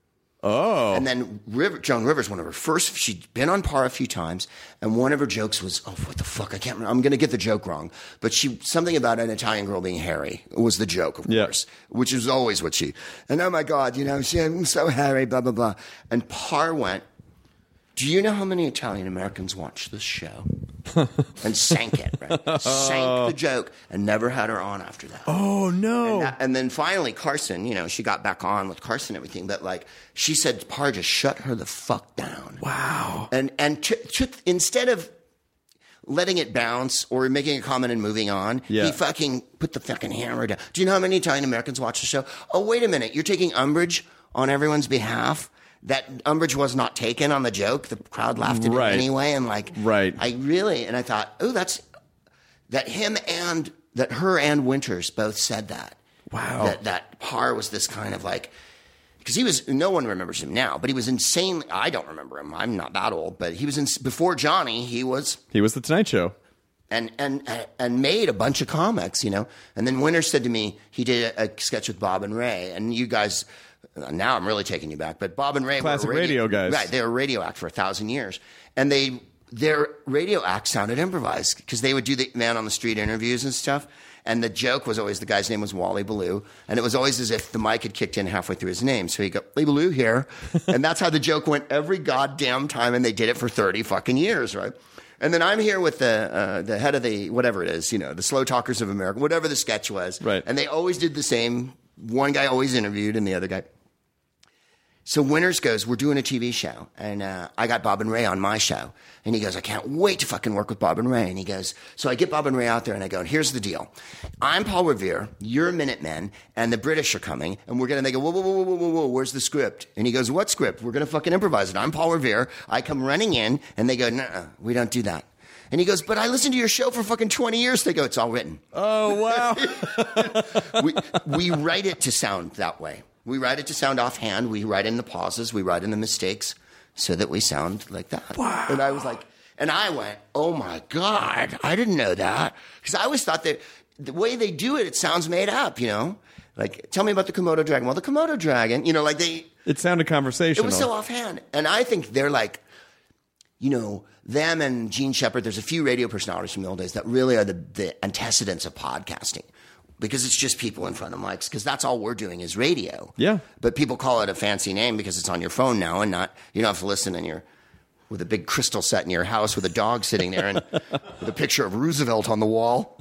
Oh. And then River, Joan Rivers, one of her first, she'd been on Parr a few times, and one of her jokes was, oh, what the fuck, I can't remember. I'm going to get the joke wrong. But she, something about an Italian girl being hairy was the joke, of Yeah. course, which is always what she, and oh my God, you know, she, I'm so hairy, blah, blah, blah. And Parr went, do you know how many Italian Americans watch this show? And sank it, right? Sank the joke and never had her on after that. Oh no. And, that, and then finally, Carson, you know, she got back on with Carson and everything, but like, she said, Parr just shut her the fuck down. Wow. And, and t- t- instead of letting it bounce or making a comment and moving on, Yeah. he fucking put the fucking hammer down. Do you know how many Italian Americans watch the show? Oh, wait a minute. You're taking umbrage on everyone's behalf? That umbrage was not taken on the joke. The crowd laughed at Right. it anyway. And like, Right. I really, and I thought, oh, that's, that him and, that her and Winters both said that. Wow. That, that Parr was this kind of like, because he was, no one remembers him now, but he was insane. I don't remember him. I'm not that old, but he was in, before Johnny, he was, He was the Tonight Show. and, and, and made a bunch of comics, you know. And then Winters said to me, he did a, a sketch with Bob and Ray, and you guys, now I'm really taking you back, but Bob and Ray Classic were radio guys. Right, they were a radio act for a thousand years. And they, their radio act sounded improvised because they would do the man on the street interviews and stuff. And the joke was always, the guy's name was Wally Ballou. And it was always as if the mic had kicked in halfway through his name. So he'd go, Wally Ballou here. And that's how the joke went every goddamn time. And they did it for thirty fucking years, right? And then I'm here with the uh, the head of the, whatever it is, you know, the Slow Talkers of America, whatever the sketch was. Right. And they always did the same. One guy always interviewed and the other guy. So Winters goes, we're doing a T V show, and uh, I got Bob and Ray on my show. And he goes, I can't wait to fucking work with Bob and Ray. And he goes, so I get Bob and Ray out there, and I go, here's the deal. I'm Paul Revere, you're Minutemen, and the British are coming, and we're going to, they go, whoa, whoa, whoa, whoa, whoa, whoa, where's the script? And he goes, what script? We're going to fucking improvise it. I'm Paul Revere. I come running in, and they go, no, we don't do that. And he goes, but I listened to your show for fucking twenty years. They go, it's all written. Oh wow. we, we write it to sound that way. We write it to sound offhand. We write in the pauses. We write in the mistakes so that we sound like that. Wow. And I was like, and I went, oh my God, I didn't know that. Because I always thought that the way they do it, it sounds made up, you know? Like, tell me about the Komodo dragon. Well, the Komodo dragon, you know, like they... It sounded conversational. It was so offhand. And I think they're like, you know, them and Gene Shepard, there's a few radio personalities from the old days that really are the, the antecedents of podcasting. Because it's just people in front of mics. Because that's all we're doing is radio. Yeah. But people call it a fancy name because it's on your phone now and not, you don't have to listen in your... with a big crystal set in your house with a dog sitting there and with a picture of Roosevelt on the wall.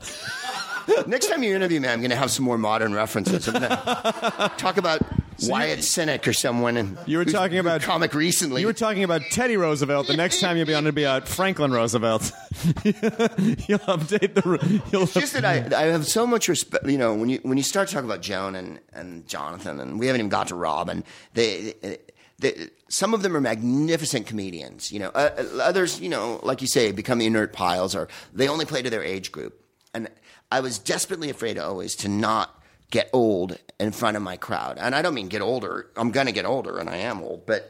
Next time you interview me, I'm going to have some more modern references. I'm going to talk about so Wyatt Cenac or someone. And you were talking about comic recently. You were talking about Teddy Roosevelt. The next time you'll be on, it'll be about Franklin Roosevelt. You'll update the. You'll it's just that I, I have so much respect. You know, when you when you start talking about Joan and, and Jonathan, and we haven't even got to Rob, and they. they The, some of them are magnificent comedians, you know. Uh, others, you know, like you say, become inert piles, or they only play to their age group. And I was desperately afraid always to not get old in front of my crowd. And I don't mean get older. I'm going to get older, and I am old. But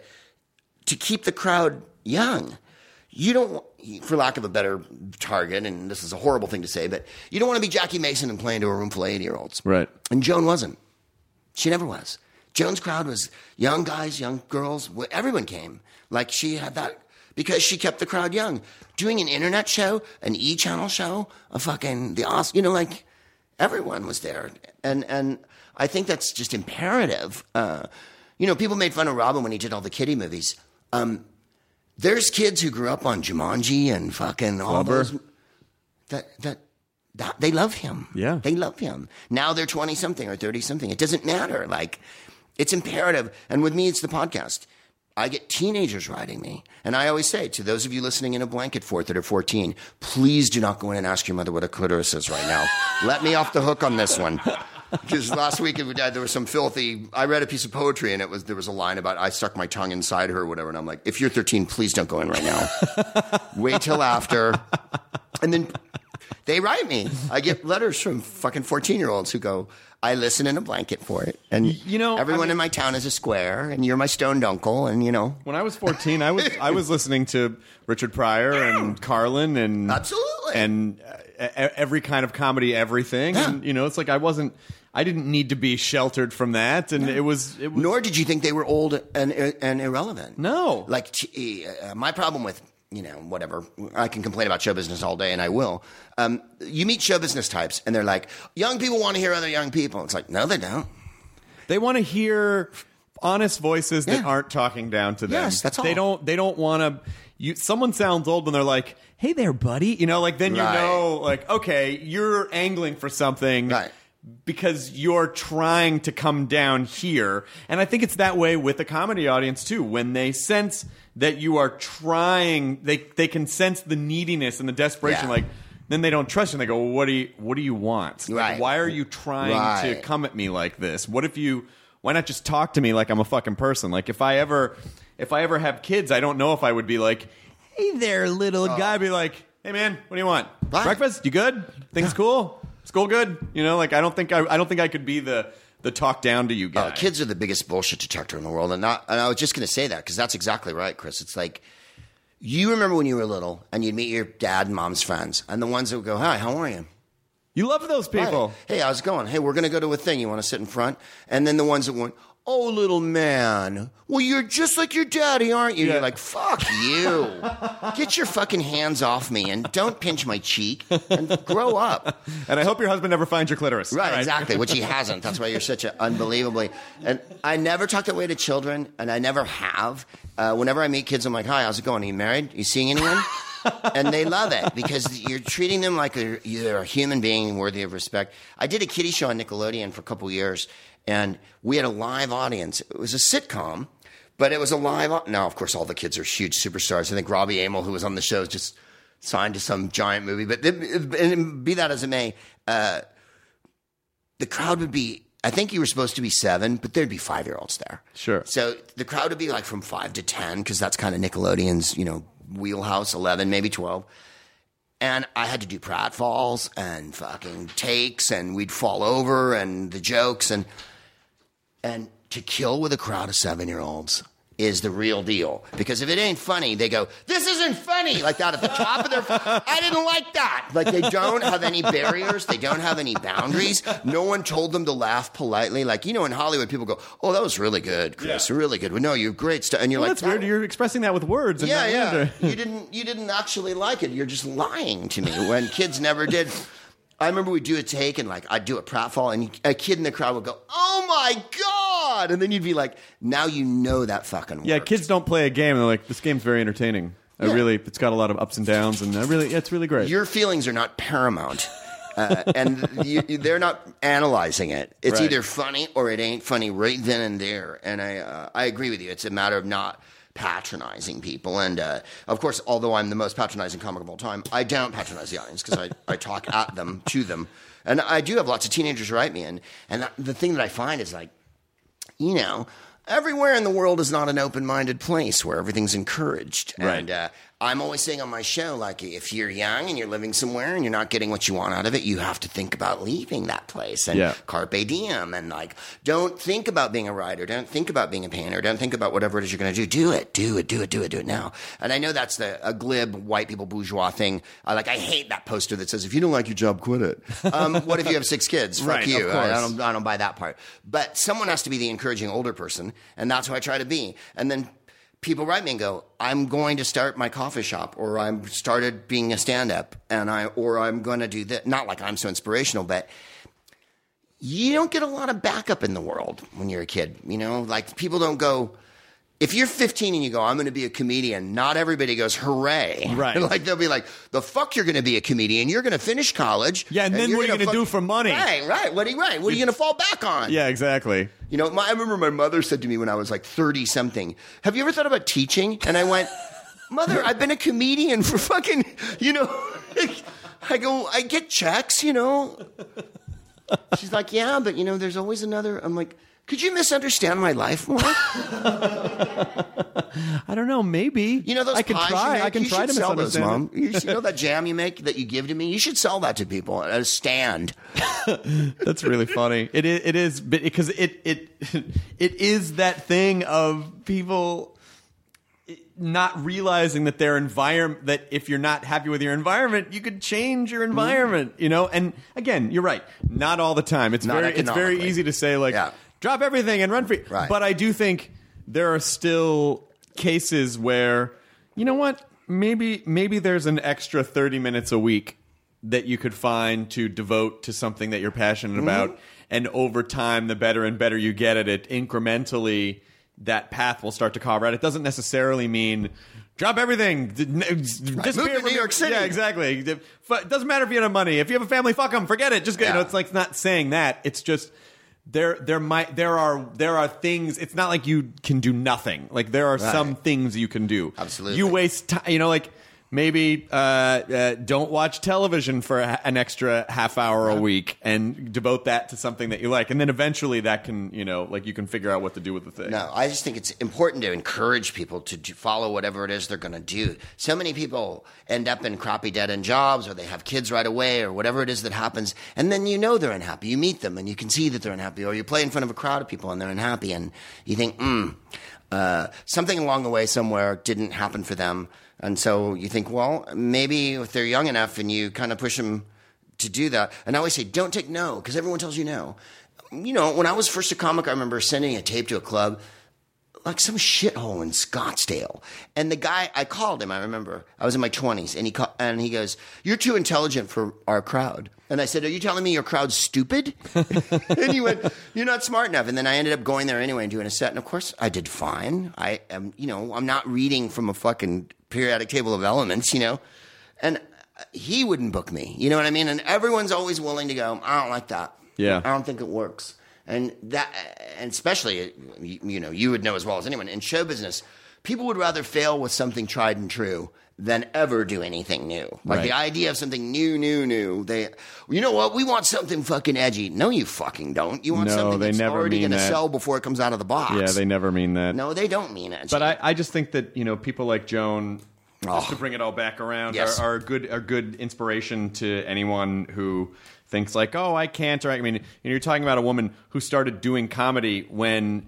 to keep the crowd young. You don't, for lack of a better target, and this is a horrible thing to say, but you don't want to be Jackie Mason and playing to a room full of eighty-year-olds. Right. And Joan wasn't. She never was. Joan's crowd was young guys, young girls. Everyone came. Like she had that because she kept the crowd young. Doing an internet show, an E-channel show, a fucking, the Oscar, you know, like everyone was there. And and I think that's just imperative. Uh, you know, people made fun of Robin when he did all the kiddie movies. Um, there's kids who grew up on Jumanji and fucking all Flubber. those. That, that, that, they love him. Yeah. They love him. Now they're twenty-something or thirty-something. It doesn't matter. Like, it's imperative. And with me, it's the podcast. I get teenagers writing me. And I always say to those of you listening in a blanket fort that are fourteen, please do not go in and ask your mother what a clitoris is right now. Let me off the hook on this one. Because last week there was some filthy, I read a piece of poetry and it was there was a line about I stuck my tongue inside her or whatever. And I'm like, if you're thirteen, please don't go in right now. Wait till after. And then they write me. I get letters from fucking fourteen-year-olds who go, I listen in a blanket for it. And you know, everyone I mean, in my town is a square, and you're my stoned uncle, and you know. When I was fourteen, I was I was listening to Richard Pryor and Carlin and absolutely and uh, every kind of comedy, everything. Yeah. And you know, it's like I wasn't, I didn't need to be sheltered from that, and yeah. it, was, it was. Nor did you think they were old and and irrelevant. No, like uh, my problem with. You know, whatever. I can complain about show business all day, and I will. Um, you meet show business types, and they're like, young people want to hear other young people. It's like, no, they don't. They want to hear honest voices that yeah. aren't talking down to them. Yes, that's all. They don't, they don't want to... You, someone sounds old when they're like, hey there, buddy. You know, like, then you right. know, like, okay, you're angling for something... Right. Because you're trying to come down here. And I think it's that way with the comedy audience, too. When they sense that you are trying, they they can sense the neediness and the desperation. Yeah. Like, then they don't trust you. And they go, well, what do you, what do you want? Right. Like, why are you trying right. to come at me like this? What if you, why not just talk to me like I'm a fucking person? Like, if I ever, if I ever have kids, I don't know if I would be like, hey there, little oh. guy. I'd be like, hey, man, what do you want? Right. Breakfast? You good? Things Yeah. cool? School good? You know, like I don't think I, I don't think I could be the the talk down to you guy. Uh, kids are the biggest bullshit detector in the world, and not. And I was just going to say that because that's exactly right, Chris. It's like you remember when you were little and you'd meet your dad and mom's friends, and the ones that would go, "Hi, how are you?" You love those people. Right. Hey, how's it going? Hey, we're going to go to a thing. You want to sit in front? And then the ones that went, oh, little man. Well, you're just like your daddy, aren't you? Yeah. You're like, fuck you. Get your fucking hands off me and don't pinch my cheek and grow up. And I hope your husband never finds your clitoris. Right, All exactly, which he hasn't. That's why you're such an unbelievably... And I never talk that way to children, and I never have. Uh, whenever I meet kids, I'm like, hi, how's it going? Are you married? Are you seeing anyone? And they love it because you're treating them like a, you're a human being worthy of respect. I did a kiddie show on Nickelodeon for a couple years, and we had a live audience. It was a sitcom, but it was a live... Now, of course, all the kids are huge superstars. I think Robbie Amell, who was on the show, just signed to some giant movie. But it, it, and be that as it may, uh, the crowd would be... I think you were supposed to be seven, but there'd be five-year-olds there. Sure. So the crowd would be like from five to ten, because that's kind of Nickelodeon's, you know, wheelhouse, eleven, maybe twelve. And I had to do pratfalls and fucking takes, and we'd fall over, and the jokes, and and to kill with a crowd of seven-year-olds is the real deal. Because if it ain't funny, they go, this isn't funny, like that at the top of their... I didn't like that. Like, they don't have any barriers. They don't have any boundaries. No one told them to laugh politely. Like, you know, in Hollywood, people go, oh, that was really good, Chris. Yeah. Really good. Well, no, you're great stuff. And you're Well, like... that's weird. You're expressing that with words. And Yeah, not yeah. under- you didn't you didn't actually like it. You're just lying to me when kids never did. I remember we'd do a take and like I'd do a pratfall and a kid in the crowd would go, oh my God. And then you'd be like, now you know that fucking worked. Yeah, kids don't play a game. They're like, this game's very entertaining. I Yeah. really, it's got a lot of ups and downs, and I really, yeah, it's really great. Your feelings are not paramount. Uh, and you, they're not analyzing it. It's Right. either funny or it ain't funny right then and there. And I, uh, I agree with you. It's a matter of not patronizing people. And, uh, of course, although I'm the most patronizing comic of all time, I don't patronize the audience because I, I talk at them, to them. And I do have lots of teenagers write me. And, and that, the thing that I find is like, you know, everywhere in the world is not an open-minded place where everything's encouraged. Right. And uh, I'm always saying on my show, like, if you're young and you're living somewhere and you're not getting what you want out of it, you have to think about leaving that place and Yeah. carpe diem. And, like, don't think about being a writer. Don't think about being a painter. Don't think about whatever it is you're going to do. Do it. Do it. Do it. Do it. Do it now. And I know that's the a glib white people bourgeois thing. I, like, I hate that poster that says, if you don't like your job, quit it. Um, what if you have six kids? Fuck Right, you. of I, I course. don't I don't buy that part. But someone has to be the encouraging older person, and that's who I try to be. And then people write me and go, I'm going to start my coffee shop, or I'm started being a stand-up, and I or I'm going to do that. Not like I'm so inspirational, but you don't get a lot of backup in the world when you're a kid. You know, like people don't go. If you're fifteen and you go, I'm going to be a comedian, not everybody goes, hooray. Right. Like, they'll be like, the fuck you're going to be a comedian? You're going to finish college. Yeah, and then you're what are you gonna gonna do fuck- for money? Right, right. What are you, right. What are you going to fall back on? Yeah, exactly. You know, my, I remember my mother said to me when I was like thirty-something, have you ever thought about teaching? And I went, Mother, I've been a comedian for fucking, you know, I go, I get checks, you know. She's like, yeah, but, you know, there's always another. I'm like, could you misunderstand my life more? I don't know. Maybe You know those I can pies try. you make? I can you try should to sell those, misunderstand. Mom. You, should, you know that jam you make that you give to me? You should sell that to people at a stand. That's really funny. It is, it is because it it it is that thing of people not realizing that their environment, that if you're not happy with your environment, you could change your environment, you know? And again, you're right. Not all the time. It's Not very it's very economically. easy to say like Yeah. drop everything and run free. Right. But I do think there are still cases where, you know what? Maybe maybe there's an extra thirty minutes a week that you could find to devote to something that you're passionate Mm-hmm. about. And over time, the better and better you get at it, incrementally, that path will start to carve out. It doesn't necessarily mean drop everything. D- n- disappear Move to from New your- York City. Yeah, exactly. It doesn't matter if you have money. If you have a family, fuck them. Forget it. Just get, you know, Yeah. it's like not saying that. It's just there. There might there are there are things. It's not like you can do nothing. Like there are Right. some things you can do. Absolutely. You waste time. You know, like. Maybe uh, uh, don't watch television for a, an extra half hour a week and devote that to something that you like. And then eventually that can, you know, like you can figure out what to do with the thing. No, I just think it's important to encourage people to do, follow whatever it is they're going to do. So many people end up in crappy dead-end jobs, or they have kids right away, or whatever it is that happens, and then you know they're unhappy. You meet them, and you can see that they're unhappy, or you play in front of a crowd of people, and they're unhappy, and you think, hmm, uh, something along the way somewhere didn't happen for them. And so you think, well, maybe if they're young enough and you kind of push them to do that. And I always say, don't take no, because everyone tells you no. You know, when I was first a comic, I remember sending a tape to a club, like some shithole in Scottsdale. And the guy, I called him, I remember. I was in my twenties, and he call, and he goes, you're too intelligent for our crowd. And I said, are you telling me your crowd's stupid? And he went, you're not smart enough. And then I ended up going there anyway and doing a set. And of course, I did fine. I am, you know, I'm not reading from a fucking periodic table of elements, you know. And he wouldn't book me, you know what I mean? And everyone's always willing to go, I don't like that. Yeah. I don't think it works. And that, and especially, you, you know, you would know as well as anyone, in show business, people would rather fail with something tried and true than ever do anything new. Like Right. the idea of something new, new, new. They, you know what? We want something fucking edgy. No, you fucking don't. You want No, something they that's never already mean going to that. sell before it comes out of the box. Yeah, they never mean that. No, they don't mean it. But I, I just think that, you know, people like Joan, just Oh. to bring it all back around, Yes. are, are good are good inspiration to anyone who thinks like, oh, I can't. Or I mean, you know, you're talking about a woman who started doing comedy when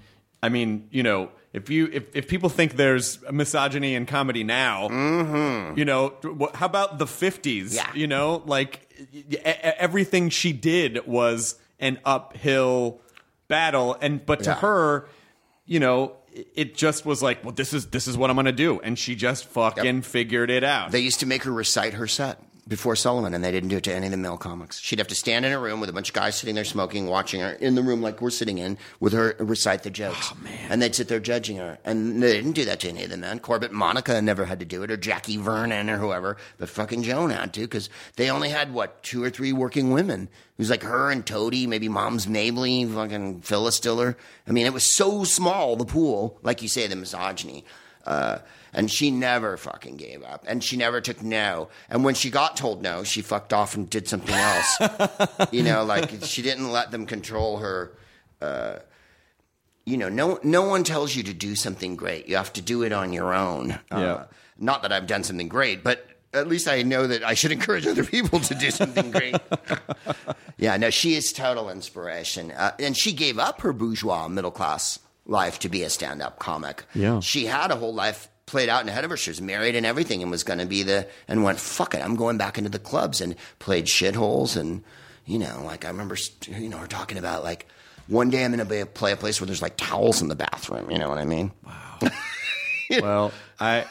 I mean, you know, if you if, if people think there's misogyny in comedy now, mm-hmm. you know, how about the fifties? Yeah. You know, like everything she did was an uphill battle, and but to Yeah. her, you know, it just was like, well, this is this is what I'm going to do, and she just fucking yep. figured it out. They used to make her recite her set before Sullivan, and they didn't do it to any of the male comics. She'd have to stand in a room with a bunch of guys sitting there smoking, watching her in the room like we're sitting in, with her recite the jokes. Oh, man. And they'd sit there judging her. And they didn't do that to any of the men. Corbett Monica never had to do it, or Jackie Vernon or whoever, but fucking Joan had to, because they only had, what, two or three working women. It was like her and Toady, maybe Mom's Mabley, fucking Phyllis Diller. I mean, it was so small, the pool, like you say, the misogyny. Uh, and she never fucking gave up. And she never took no. And when she got told no, she fucked off and did something else. You know, like she didn't let them control her. Uh, you know, no no one tells you to do something great. You have to do it on your own. Uh, yeah. Not that I've done something great, but at least I know that I should encourage other people to do something great. Yeah, no, she is total inspiration. Uh, and she gave up her bourgeois middle class life to be a stand-up comic. Yeah. She had a whole life played out ahead of her. She was married and everything and was going to be the, and went, fuck it, I'm going back into the clubs, and played shitholes. And, you know, like I remember, you know, her talking about like, one day I'm going to play a place where there's like towels in the bathroom. You know what I mean? Wow. Well, I,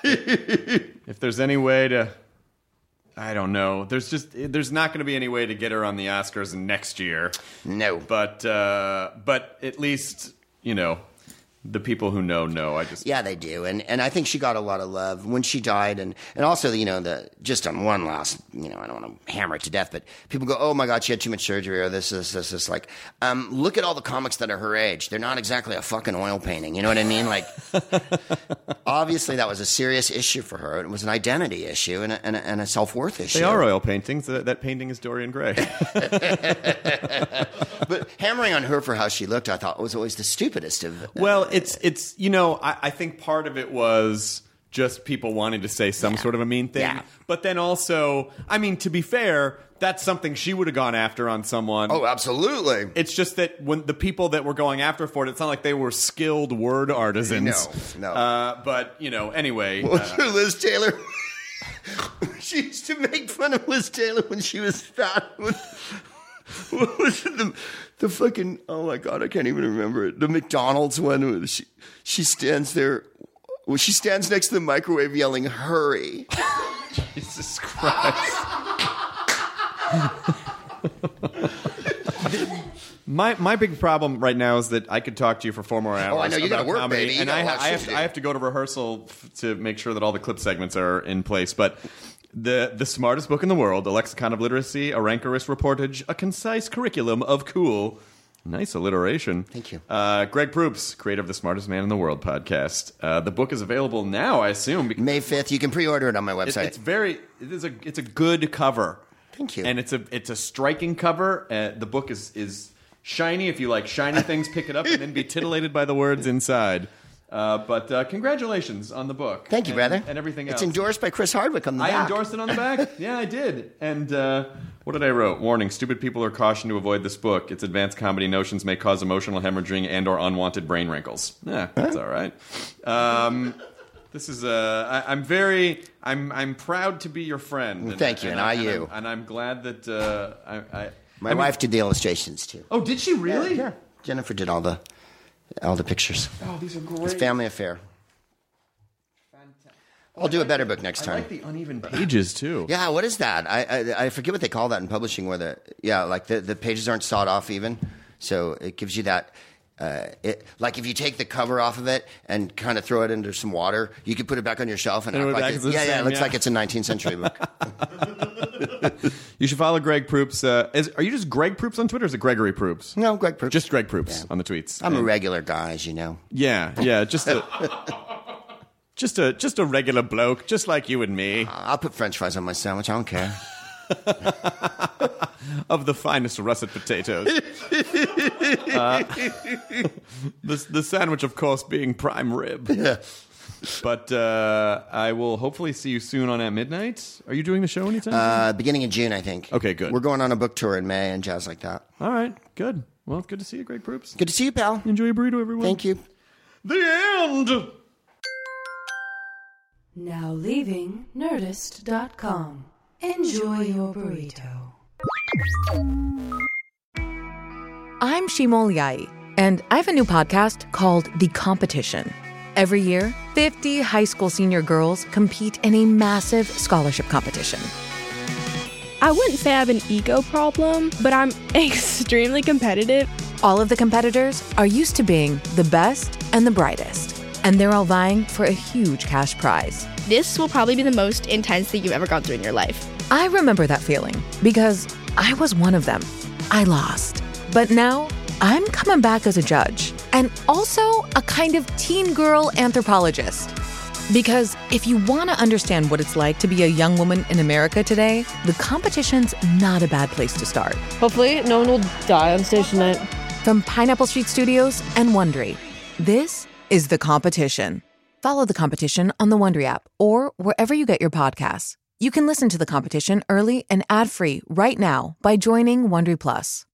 if there's any way to, I don't know. There's just, there's not going to be any way to get her on the Oscars next year. No. But, uh, but at least, you know, the people who know, know. I just Yeah, they do. And and I think she got a lot of love when she died. And, and also, you know, the just on one last, you know, I don't want to hammer it to death, but people go, oh my God, she had too much surgery, or this, this, this, this. Like, um, look at all the comics that are her age. They're not exactly a fucking oil painting. You know what I mean? Like, obviously that was a serious issue for her. It was an identity issue and a, and a, and a self-worth issue. They are oil paintings. That, that painting is Dorian Gray. But hammering on her for how she looked, I thought, was always the stupidest of. Uh, well, it's it's you know, I, I think part of it was just people wanting to say some Yeah. sort of a mean thing, Yeah. but then also, I mean, to be fair, that's something she would have gone after on someone. Oh, absolutely. It's just that when the people that were going after for it, it's not like they were skilled word artisans. No, no. Uh, but you know, anyway, Well, uh, Liz Taylor. She used to make fun of Liz Taylor when she was fat. What was it? The, the fucking, oh my God, I can't even remember it. The McDonald's one. Where she, she stands there. Well, she stands next to the microwave yelling, hurry. Jesus Christ. My my big problem right now is that I could talk to you for four more hours. Oh, I know. You about gotta work, comedy, baby. You and got I, a lot ha- of I shit have to to, do. I have to go to rehearsal f- to make sure that all the clip segments are in place. But the the smartest book in the world, a lexicon of literacy, a rancorous reportage, a concise curriculum of cool. Nice alliteration. Thank you. Uh, Greg Proops, creator of the Smartest Man in the World podcast. Uh, the book is available now, I assume. because May fifth. You can pre-order it on my it- website. it's very. It is a. It's a good cover. Thank you. And it's a. It's a striking cover. Uh, the book is is shiny. If you like shiny things, pick it up and then be titillated by the words inside. Uh, but uh, congratulations on the book. Thank you, and, brother. And everything else. It's endorsed by Chris Hardwick on the I back. endorsed it on the back. Yeah, I did. And uh, what did I wrote? Warning: stupid people are cautioned to avoid this book. Its advanced comedy notions may cause emotional hemorrhaging and or unwanted brain wrinkles. Yeah, that's all right. Um, this is. Uh, I, I'm very. I'm. I'm proud to be your friend. And, Thank you, and I you. I'm, and I'm glad that. Uh, I, I. My I mean- wife did the illustrations too. Oh, did she really? Yeah. Jennifer did all the all the pictures. Oh, these are great. It's a family affair. I'll do a better book next I time. like the uneven pages too. Yeah, what is that? I, I I forget what they call that in publishing, where the yeah, like the, the pages aren't sawed off even, so it gives you that. Uh, it, like if you take the cover off of it and kind of throw it into some water, you could put it back on your shelf and And act it like back it, is the yeah, yeah, it same, looks yeah. like it's a nineteenth century book. You should follow Greg Proops. Uh, is, are you just Greg Proops on Twitter, or is it Gregory Proops? No, Greg Proops. Just Greg Proops Yeah. on the tweets. I'm a And- regular guy, as you know. Yeah, yeah, just a just a just a regular bloke, just like you and me, I'll put French fries on my sandwich. I don't care. of the finest russet potatoes. uh, the the sandwich, of course, being prime rib. Yeah. But uh, I will hopefully see you soon on At Midnight. Are you doing the show anytime? Uh, beginning of June, I think. Okay, good. We're going on a book tour in May and jazz like that. All right, good. Well, it's good to see you, Greg Proops. Good to see you, pal. Enjoy your burrito, everyone. Thank you. The end! Now leaving Nerdist dot com. Enjoy your burrito. I'm Shimol Yai, and I have a new podcast called The Competition. Every year, fifty high school senior girls compete in a massive scholarship competition. I wouldn't say I have an ego problem, but I'm extremely competitive. All of the competitors are used to being the best and the brightest, and they're all vying for a huge cash prize. This will probably be the most intense thing you've ever gone through in your life. I remember that feeling because I was one of them. I lost. But now I'm coming back as a judge and also a kind of teen girl anthropologist. Because if you want to understand what it's like to be a young woman in America today, the competition's not a bad place to start. Hopefully no one will die on stage tonight. From Pineapple Street Studios and Wondery, this is The Competition. Follow The Competition on the Wondery app or wherever you get your podcasts. You can listen to The Competition early and ad-free right now by joining Wondery Plus.